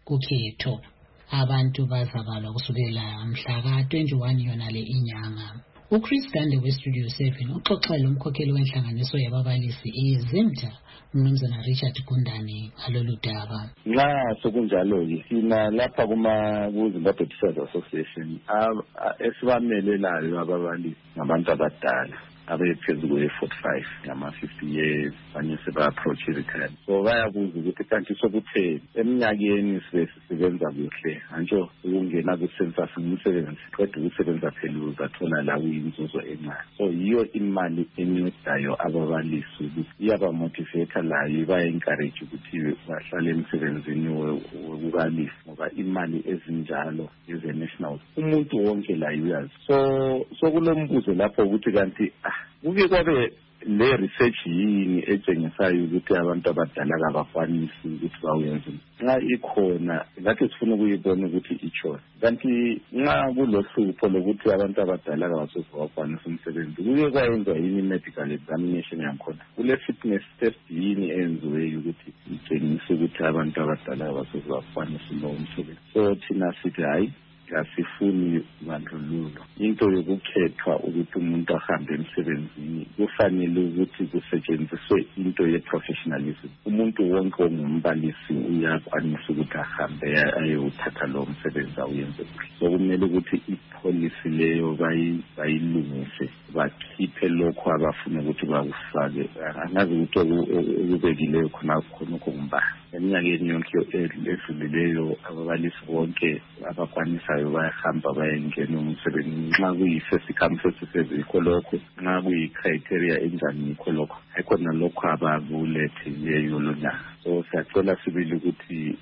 kukhetho. Abantu bazabalwa kusukela mhla ka-21 yona le inyanga. uChris Gande weStudio 7 uxoxela umkhokheli wenhlanganiso yababalisi iZimta uMnumzana Richard Gundane ngalolu daba. Nxa sokunjalo-ke sina lapha ku-Zimbabwe Teachers Association esibamelelayo ababalisi ngabantu abadala abephezu kwe-45 ngama-50 years banye seba-approach i-retirement. So bayabuza ukuthi kanti sokutheni eminyakeni sisebenza kuhle antsho ukungena ku-census ngumsebenzi qeda ukusebenza phela uzathola la kuyinzuzo encane. So yiyo imali encedayo ababalisi ukuthi iyabamotivate layo iba-encourage ukuthi bahlale emsebenzini wokubalisi ngoba imali ezinjalo eze-national umuntu wonke la uyazi. So kulombuzo lapho ukuthi kanti kuke kwabe le research yini etshengisayo ukuthi abantu abadala kabakwanisi ukuthi bawenze. Nxa ikhona ngathi sifuna ukuyibona ukuthi ichona. Kanti nxa kulohlupho lokuthi abantu abadala kabakwanisi umsebenzi kuke kwayenza yini medical examination yakhona. Kule fitness test yini enziweyo ukuthi itshengise ukuthi abantu abadala kabakwanisi lo umsebenzi. So thina sithi hayi asifuni bandlululo. Into yokukhethwa ukuthi umuntu ahambe emsebenzini kufanele ukuthi kusetshenziswe into ye-professionalism. Umuntu wonke ongumbalisi uyakwanisa ukuthi ahambe ayothatha lo msebenzi awuyenze kuhle. So kumele ukuthi ipolicy leyo bayilungise bakhiphe lokho abafuna ukuthi bakufake. Angazi ukuthi okubekileyo khona kumba. Eminyakeni yonke edlulileyo ababalisi bonke abakwanisayo bayahamba bayengena umsebenzi nxa kuyi-circumstances yikho lokho, nxa kuyi-criteria enjani yikho lokho. Ayikho nalokho abakulethileyo lona. So siyacela sibili ukuthi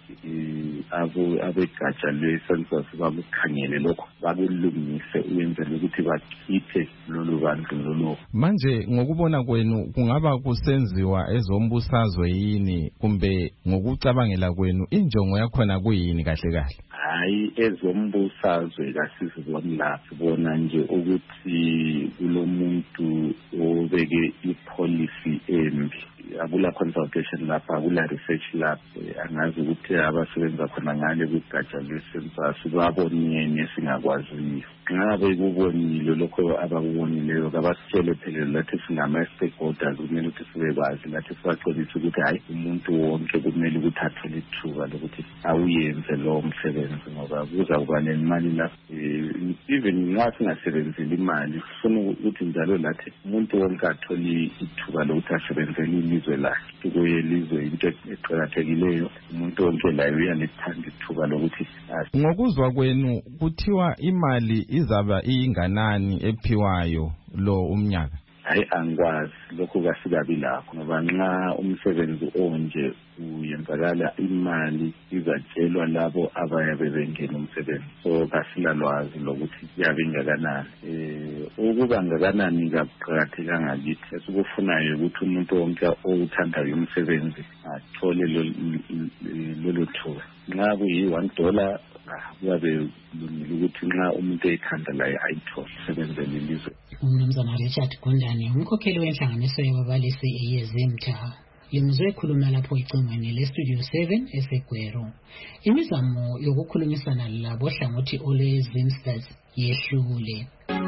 abegatsha lwe-census bakukhangele lokho bakulungise ukwenzela ukuthi bakhiphe lolu bandlululo. Manje ngokubona kwenu kungaba kusenziwa ezombusazwe yini kumbe ngokucabangela kwenu injongo yakhona kuyini kahle kahle? Hayi ezombusazwe kasiziboni lapho sibona nje ukuthi kulomuntu obeke ipolicy embi. Akula consultation lapha, akula research lapho. Angazi ukuthi abasebenza khona ngale kugatsha lwe-census babonile singakwaziyo. Nxa bekubonile lokho abakubonileyo kabasitshele phela lathi singama-stakeholders kumele ukuthi sibekwazi lathi sibaxolise ukuthi hayi umuntu wonke kumele ukuthi athole ithuba lokuthi awuyenze lowo msebenzi ngoba kuza kuba nemali lapho. Even nxa singasebenzeli imali sifuna ukuthi njalo lathi umuntu wonke athole ithuba lokuthi asebenzele ilizwe lakhe. Kuyelizwe into eqakathekileyo umuntu wonke layo uyalithanda ithuba lokuthi. Ngokuzwa kwenu kuthiwa imali izaba inganani ephiwayo lo umnyaka? Hayi angikwazi lokho kasikabi lakho ngoba nxa umsebenzi onje uyenzakala imali izatshelwa labo abayabe bengena umsebenzi. So kasilalwazi lokuthi iyabe ingakanani. Ukuba ngakanani kakuqakathekanga kithi. Esikufunayo ukuthi umuntu wonke owuthandayo umsebenzi athole lolu thuba. Nxa kuyi-$1 kuyabe kulungile ukuthi nxa umuntu eyithanda laye ayithole sebenzele ilizwe. uMnumzana Richard Gundane umkhokheli wenhlanganiso yababalisi eyeZimta yemzwe ekhuluma lapho icingweni leStudio 7 eseGwero. Imizamo yokukhulumisana labo hlangothi olweZimstas yehlule.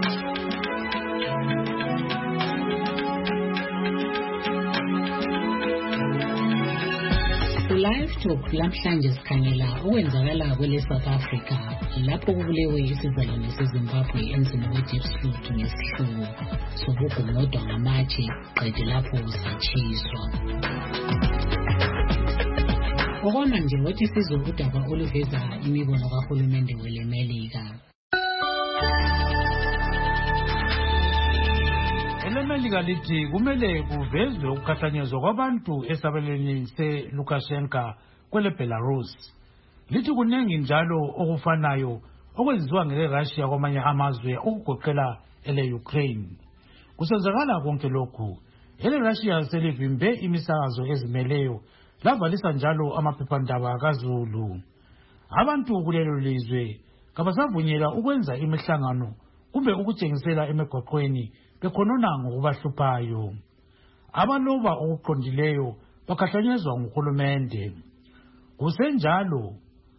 Live Talk lamhlanje sikhangela okwenzakala kwele South Africa lapho kubulewe isizalwane seZimbabwe emzini weDiepsloot ngesihluku sokugunodwa ngamatshe qede lapho satshiswa. Okwamanje wathi sizwe udaba oluveza imibono kahulumende welemelika. Elemelika lithi kumele kuvezwe ukukhathanyezwa kwabantu esabelweni se-Lukashenko kwele Belarus. Lithi kuningi njalo okufanayo okwenziwa ngele-Russia kwamanye amazwe okugoqela ele-Ukraine. Kusenzakala konke lokhu, ele-Russia selivimbe imisakazo ezimeleyo lavalisa njalo amaphephandaba kaZulu. Abantu kulelo lizwe kabasavunyelwa ukwenza imihlangano kumbe ukutshengisela emigwaqweni bekhonona ngokubahluphayo. Abaloba okuqondileyo bakhahlanyezwa nguhulumende. Kusenjalo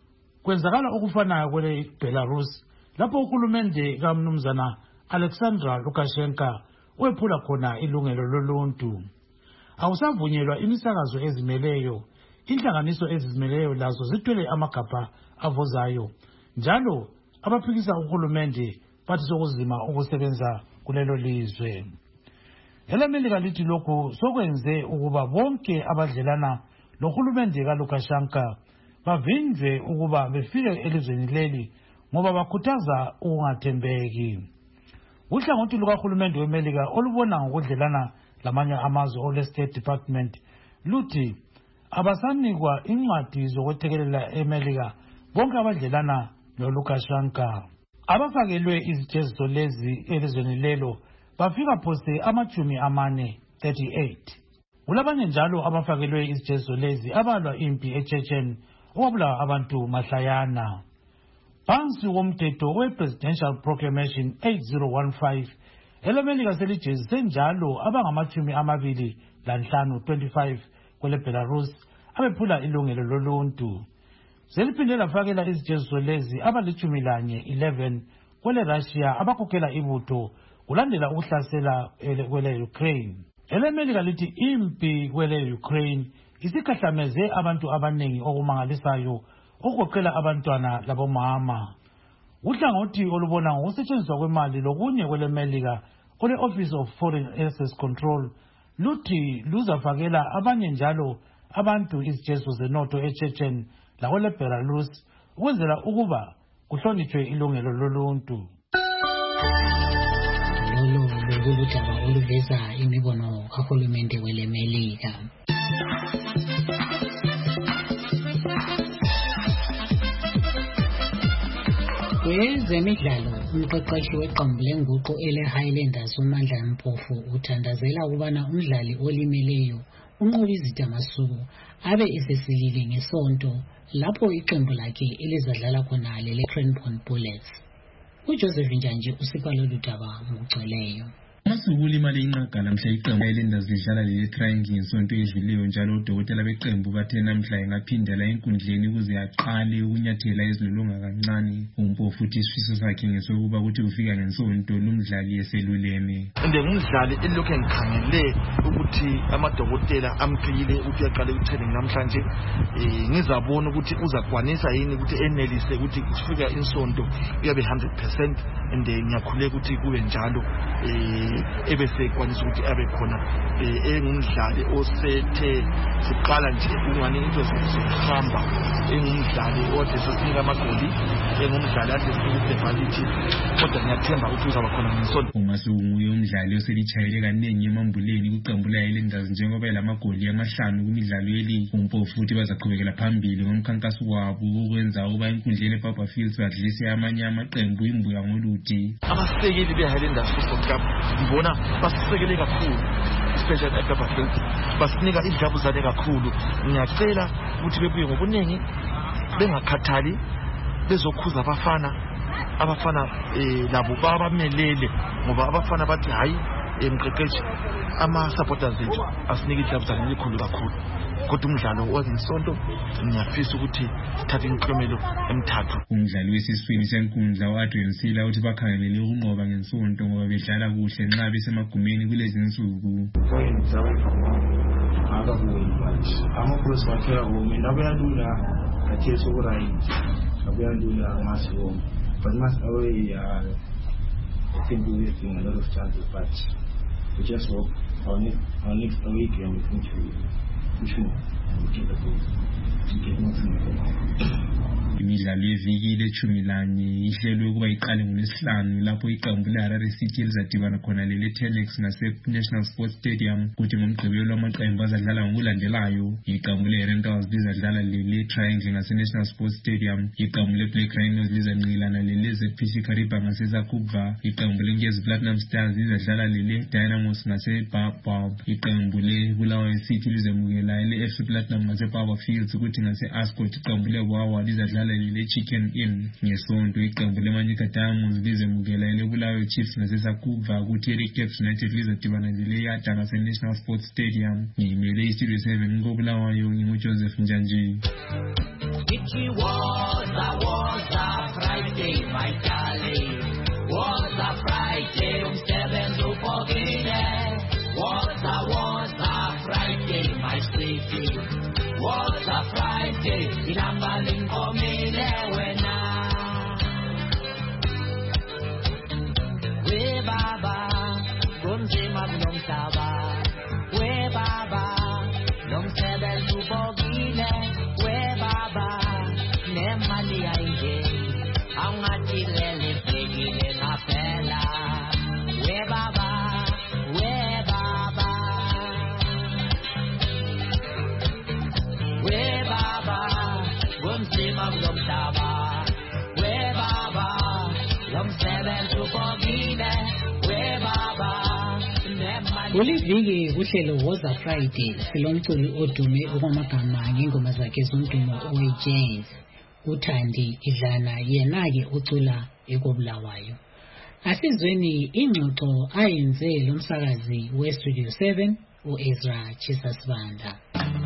kwenzakala okufanayo kwele Belarus lapho uhulumende kaMnumzana Alexander Lukashenko wephula khona ilungelo loluntu. Awusavunyelwa imisakazo ezimeleyo, inhlanganiso ezizimeleyo lazo zithwele amagabha avozayo, njalo abaphikisa uhulumende bathi sokuzima ukusebenza kulelo lizwe. ElaMelika lithi lokhu sokwenze ukuba bonke abadlelana lohulumende kaLukashenko bavinjwe ukuba befike elizweni leli ngoba bakhuthaza ukungathembeki. Uhlangothi lukahulumende weMelika olubona ngokudlelana lamanye amazwe ole-State Department luthi abasanikwa incwadi zokwethekelela eMelika bonke abadlelana noLukashenko. Abafakelwe izijeziso lezi elizweni lelo bafika phose 38. Kulabanye njalo abafakelwe izijeziso lezi abalwa impi eChechen okwabulawa abantu mahlayana. Phansi komthetho we-Presidential Proclamation 8015 eleMelika selijezise njalo abangama-25 kwele Belarus abephula ilungelo loluntu. Seliphinde lafakela izijeziso lezi abali-11 kwele Russia abakhokhela ibutho kulandela ukuhlasela kwele Ukraine. ElaMelika lithi impi kwele Ukraine isikhahlameze abantu abanengi okumangalisayo okugoqela abantwana labomama. Uhlangothi olubona ngokusetshenziswa kwemali lokunye kweleMelika ole-Office of Foreign Assets Control luthi luzafakela abanye njalo abantu izijeziso zenotho eChechen lakwele Belarus ukwenzela ukuba kuhlonitshwe ilungelo loluntu. Lolo bekuludaba oluveza imibono kahulumende weleMelika. Kwezemidlalo, umqeqeshi weqembu lenguqu ele-Highlanders uMandla Mpofu uthandazela ukubana umdlali olimeleyo unqoba izitamasuku abe esesilile ngesonto lapho iqembu lakhe elizadlala khona lele-Cranbourne Bullets. uJoseph Njanji usipha lolu daba ngokugcweleyo. Amasuku limale inqagala mhla iqembu elendazi lidlala leli triangle ngesonto edluleyo njalo udokotela beqembu bathe namhla engaphindela enkundleni ukuze aqale ukunyathela izilolonga kancane. Umpofu futhi isifiso sakhe ngesokuba ukuthi ufika ngensonto lumdlali eseluleme. Ngumdlali elokhu ngikhangele ukuthi amadokotela amphile ukuthi aqale utraining namhlanje ngizabona ukuthi uzakwanisa yini ukuthi enelise ukuthi kufika insonto uyabe 100% ngiyakhuleka ukuthi kube njalo ebese kwanisa ukuthi abe khona engumdlali osethe siqala nje ungani into zihamba engumdlali ode sesinika amagoli engumdlali ade sikudevaliti kodwa ngiyathemba ukuthi uzaba khona ngesonto. Umasuku nguye umdlali oselichayele kaningi emambuleni kuqembu layelendazi njengoba elamagoli amahlanu kumidlalo yeli. Umpofu futhi bazaqhubekela phambili ngomkhankaso wabo ukwenza ukuba inkundleni ePapa Fields badlise amanye amaqembu imbuya ngoluthi. Abasekeli beHighlanders Football Club ngibona basisekele kakhulu especially ePapa Fields basinika idlabuzane kakhulu. Ngiyacela ukuthi bebuye ngobuningi bengakhathali bezokhuza abafana labo babamelele ngoba abafana bathi hayi emqeqeshi ama-supporters ethu asinike idlabuzane elikhulu kakhulu. Kodwa umdlalo wezisonto ngiyafisa ukuthi sithathe inklomelo emithathu. Umdlali wesiswini senkundla u-Adrian Sila uthi bakhangelele ukunqoba ngensonto ngoba bedlala kuhle nxa besemagumeni kulezi nsuku. Amaphoyisa bathela home nabuyalula kathesi okuright abuyalula masiwo but must away I think we're wasting a lot of chances but we just hope our next weekend we think we should get the goal to get nothing. Imidlalo yeviki le-11 ihlelwe ukuba iqale ngoLwesihlanu lapho iqembu le-Harare City elizadibana khona lele-Tenex nase-National Sports Stadium. Kuthi ngomgqibelo amaqembu azadlala ngokulandelayo. Iqembu le-Rentals lizadlala lele-Triangle ngase-National Sports Stadium. Iqembu le-Black Rhinos lizanqilana lele-ZPC Kariba ngase-Zakuva. Iqembu le-Ngezi Platinum Stars lizadlala lele-Dynamos ngase-Baobab. Iqembu le-Bulawayo City lizamukela le-FC Platinum ngase-Papa Fields. Kuthi ngase-Ascot iqembu le-Wawa lizadlala lele-Chicken Inn ngesonto. Iqembu le-Manyika Diamonds lizemukela ele-Bulawayo Chiefs ngase-Zakuva. Kuthi ele-Caps United lizadibana lele-Yada ngase-National Sports Stadium. Ngimele iStudio 7 koBulawayo nginguJoseph Njanji. It was a Friday, my darling. Was a Friday, 7 Zupogine. Was a Friday, my sweetie. Was a Friday, Ilambalin Komine Wena. We Baba, Gumji Magnum Saba. We Baba, Long 7 Zupogine. We Baba, Nemali Aige. Amati Lele Pegile Napela. We Baba, we Baba. We Baba, Gumsi Maglum Saba. We Baba, Long 7 Zupogine. We Baba, Nemali. Kuliviki kuhlelo Woza Friday silomculi odume okwamagama ngengoma zakhe zomdumo owe-jazz uThandi Idlana yena-ke ucula ekobulawayo. Asizweni ingxoxo ayenze lomsakazi we-Studio 7 u-Ezra Chisasibanda.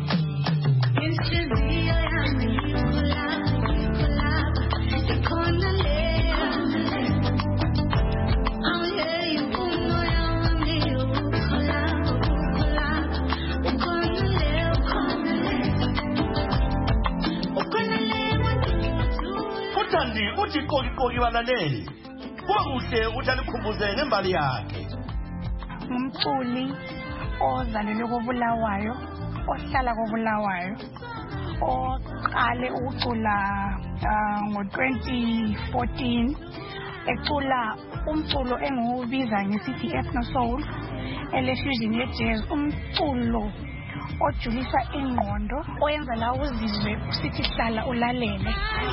Uthi koki balaleli kuhle uthi alikhumbuze ngembali yakhe. Ngumculi ozalelwe kobulawayo, ohlala kobulawayo, oqale ukucula ngo-2014 ecula umculo engiwubiza ngesithi ethno soul ele-fusion ye-jazz, umculo ojulisa ingqondo oyenza la uzizwe usithi hlala ulalele.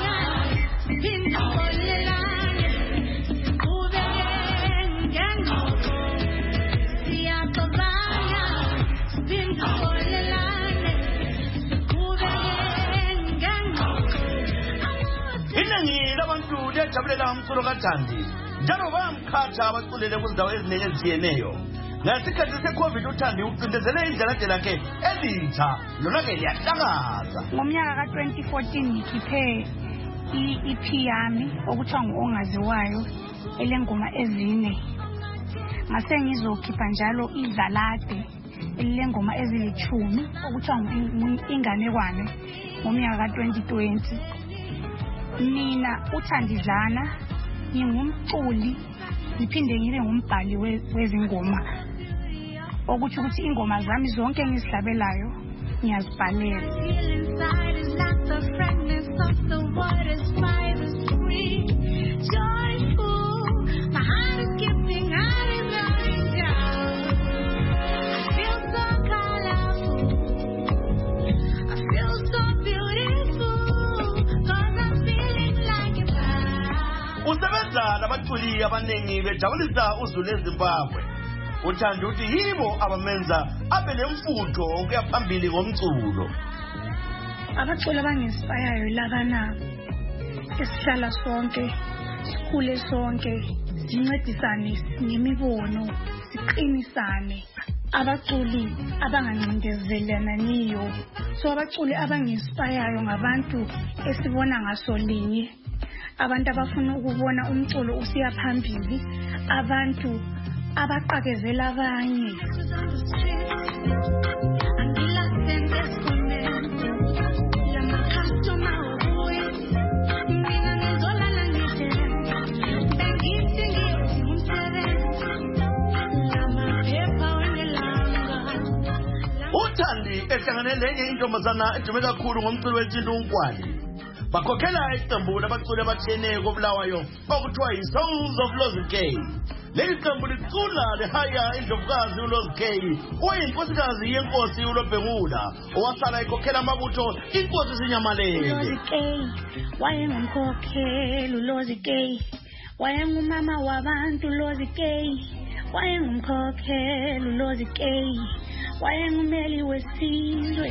Iningi labantu liyajabulela umculo kaThandi njalo bayamkhatha abaculele kuzindawo eziningi eziyeneyo. Ngesikhathi se-COVID uThandi ucindezele indlela lakhe elitsha lona-ke liyahlangaza. Ngomnyaka ka-2014 ngikhiphe i-EP yami okuthiwa ngu-Ongaziwayo elengoma ezine. Ngase ngizokhipha njalo iZalade elengoma ezilithumi okuthiwa inganekwane ngomnyaka ka-2020. Mina uThandi Idlana ngingumculi ngiphinde ngibe ngumbhali wezingoma okuthi ukuthi ingoma zami zonke engizihlabelayo ngiyazibhalela. Usebenza nabaculi abaningi bejabulisa uzulu eZimbabwe. uthanda ukuthi yibo abamenza abe nemfutho ukuya phambili ngomculo. Abaculi abangispire labana esihlala sonke, sikhule sonke, sincedisane ngemibono, siqinisane. Abaculi abangancindezelana niyo. So abaculi abangispire ngabantu esibona ngaso linye. Abantu abafuna ukubona umculo usiya phambili, abantu abaqakezela abanye. uThandi ehlangane lenye intombazana edume kakhulu ngomculo wesintu uNkwali. Bakhokhela iqembu labaculi abatshiyeneyo koBulawayo okuthiwa yi-Souls of Lozi K. Leli qembu licula lihaya indlovukazi uLozi K, oyinkosikazi yenkosi uLobhengula, owasala ekhokhela amabutho inkosi Sinyamalele. uLozi K wayengumkhokheli uLozi K, wayengumama wabantu uLozi K, wayengumkhokheli uLozi K, wayengumeli wesizwe.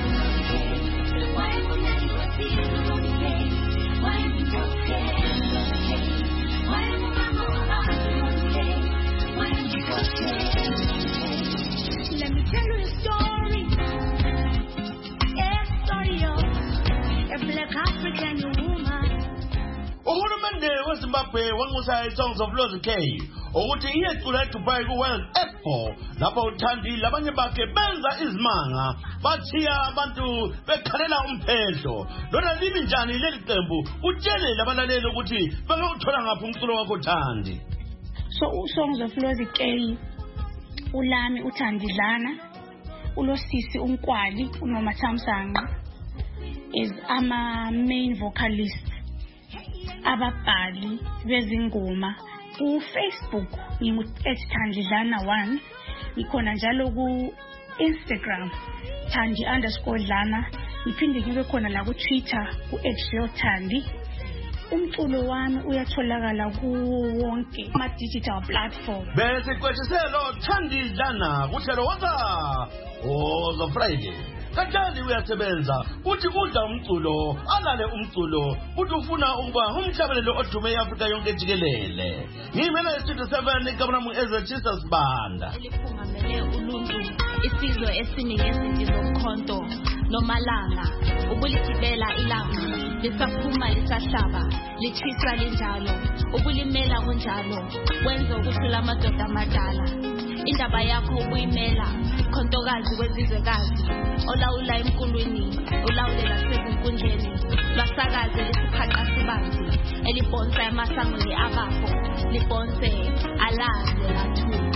Let me tell you a story. A story of a black African woman. Uhulumende weZimbabwe wanxusa iSongs of Lozi K ukuthi iyecula eDubai ku-World Expo lapho uThandi labanye bakhe benza izimanga bathiya abantu bekhalela umphehlo. Lona libi njani leli qembu? Utshele labalaleli ukuthi bangawuthola ngaphi umculo wakho Thandi. So uSongs of Lozi K ulami uThandi Dlana, uLosisi uNkwali, uNomathamsanqa is ama main vocalist. Ababhali bezingoma ku Facebook ngingu@Thandidlana1, ngikhona njalo ku Instagram Thandi_Dlana, ngiphinde ngibe khona la ku Twitter ku @Thandi. Umculo wami uyatholakala kuwo wonke ama digital platform. Bese kwethiselo Thandi Dlana kuhlelo waza Friday. Kanjani uyasebenza uthi udla umculo alale umculo uthi ufuna ukuba umhlabelelo odume eAfrika yonke jikelele. Ngimela iStudio 7 ikameramu ezechisa sibanda. Eliphungamele uluntu isizwe esiningi zokhonto nomalanga ubuligibela ilanga lisaphuma lisahlaba lichisa linjalo ubulimela kunjalo wenza ukuthi lamadoda amadala indaba yakho ubuyimela khontokazi wezizwekazi olawula emkulwini olawulela sezinkundleni lwasakaze lesiphaqa sibanzi elibonsa emasangweni abafo libonse alaze lathu.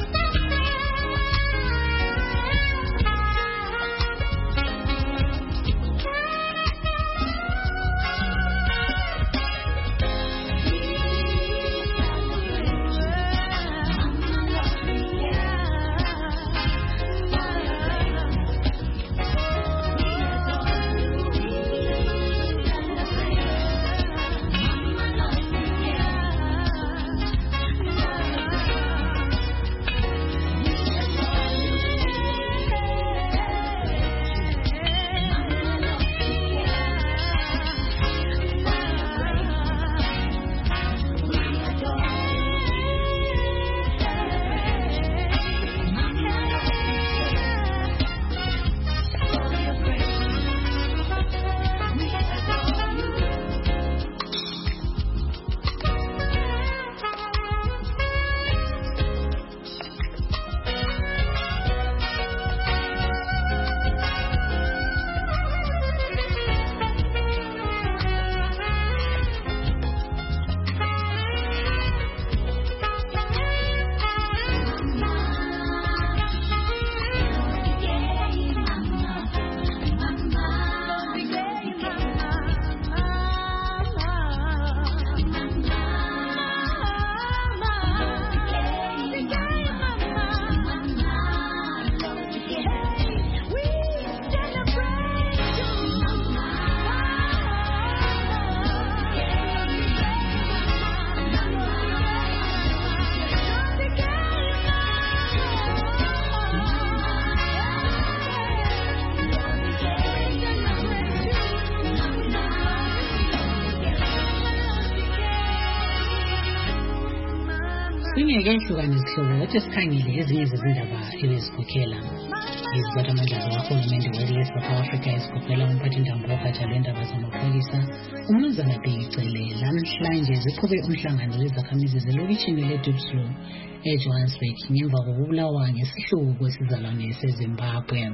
Singekehluka nezihlobo kodwa sikhangile ezinye zezindaba ebezikhokhela iziphathamandla zikahulumende welizwe Afrika ezikhokhela umphathintambo wogatsha lwendaba zamapholisa uMnumzana Bhekicele namhlanje ziqhube umhlangano wezakhamizi zelokishini leDubai eJohannesburg ngemva kokubulawa ngesihluku kwesizalwane seZimbabwe.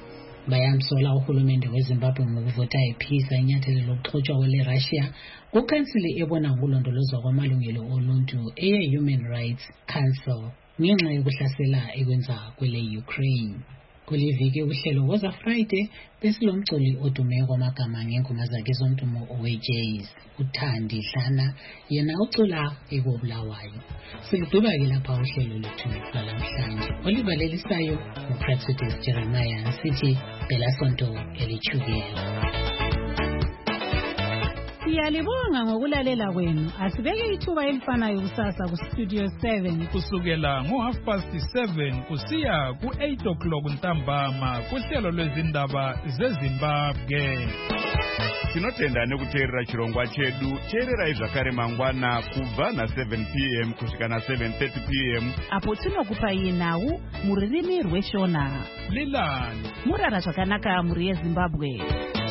Bayamsola uhulumende weZimbabwe ngokuvota iphisa inyathelo lokuxotsha kweleRussia kukansili ebona ngokulondolozwa kwamalungelo oluntu eye-Human Rights Council ngenxa yokuhlasela ekwenza kwele Ukraine. Kuliviki uhlelo waza Friday besilomculi odume kwamagama ngengoma zakhe zomdumo oweJazz uThandi Dlana yena ucula ekobulawayo. Siludubake lapha uhlelo lethu lalamhlanje olibalelisayo uPrexident Jeremiah sithi phela sonto elichukela. Siyalibonga ngokulalela kwenu. Asibeke ithuba elifanayo kusasa ku Studio 7 kusukela ngo7:30 kusiya ku8:00 ntambama kuhlelo lwezindaba zeZimbabwe. Tinotenda nekuteerera chirongwa chedu. Teererai zvakare mangwana kubva na7 p.m. kusvika na7:30 p.m. apo tinokupai nhau muririmi rweshona. Lilani murara zvakanaka muri yeZimbabwe.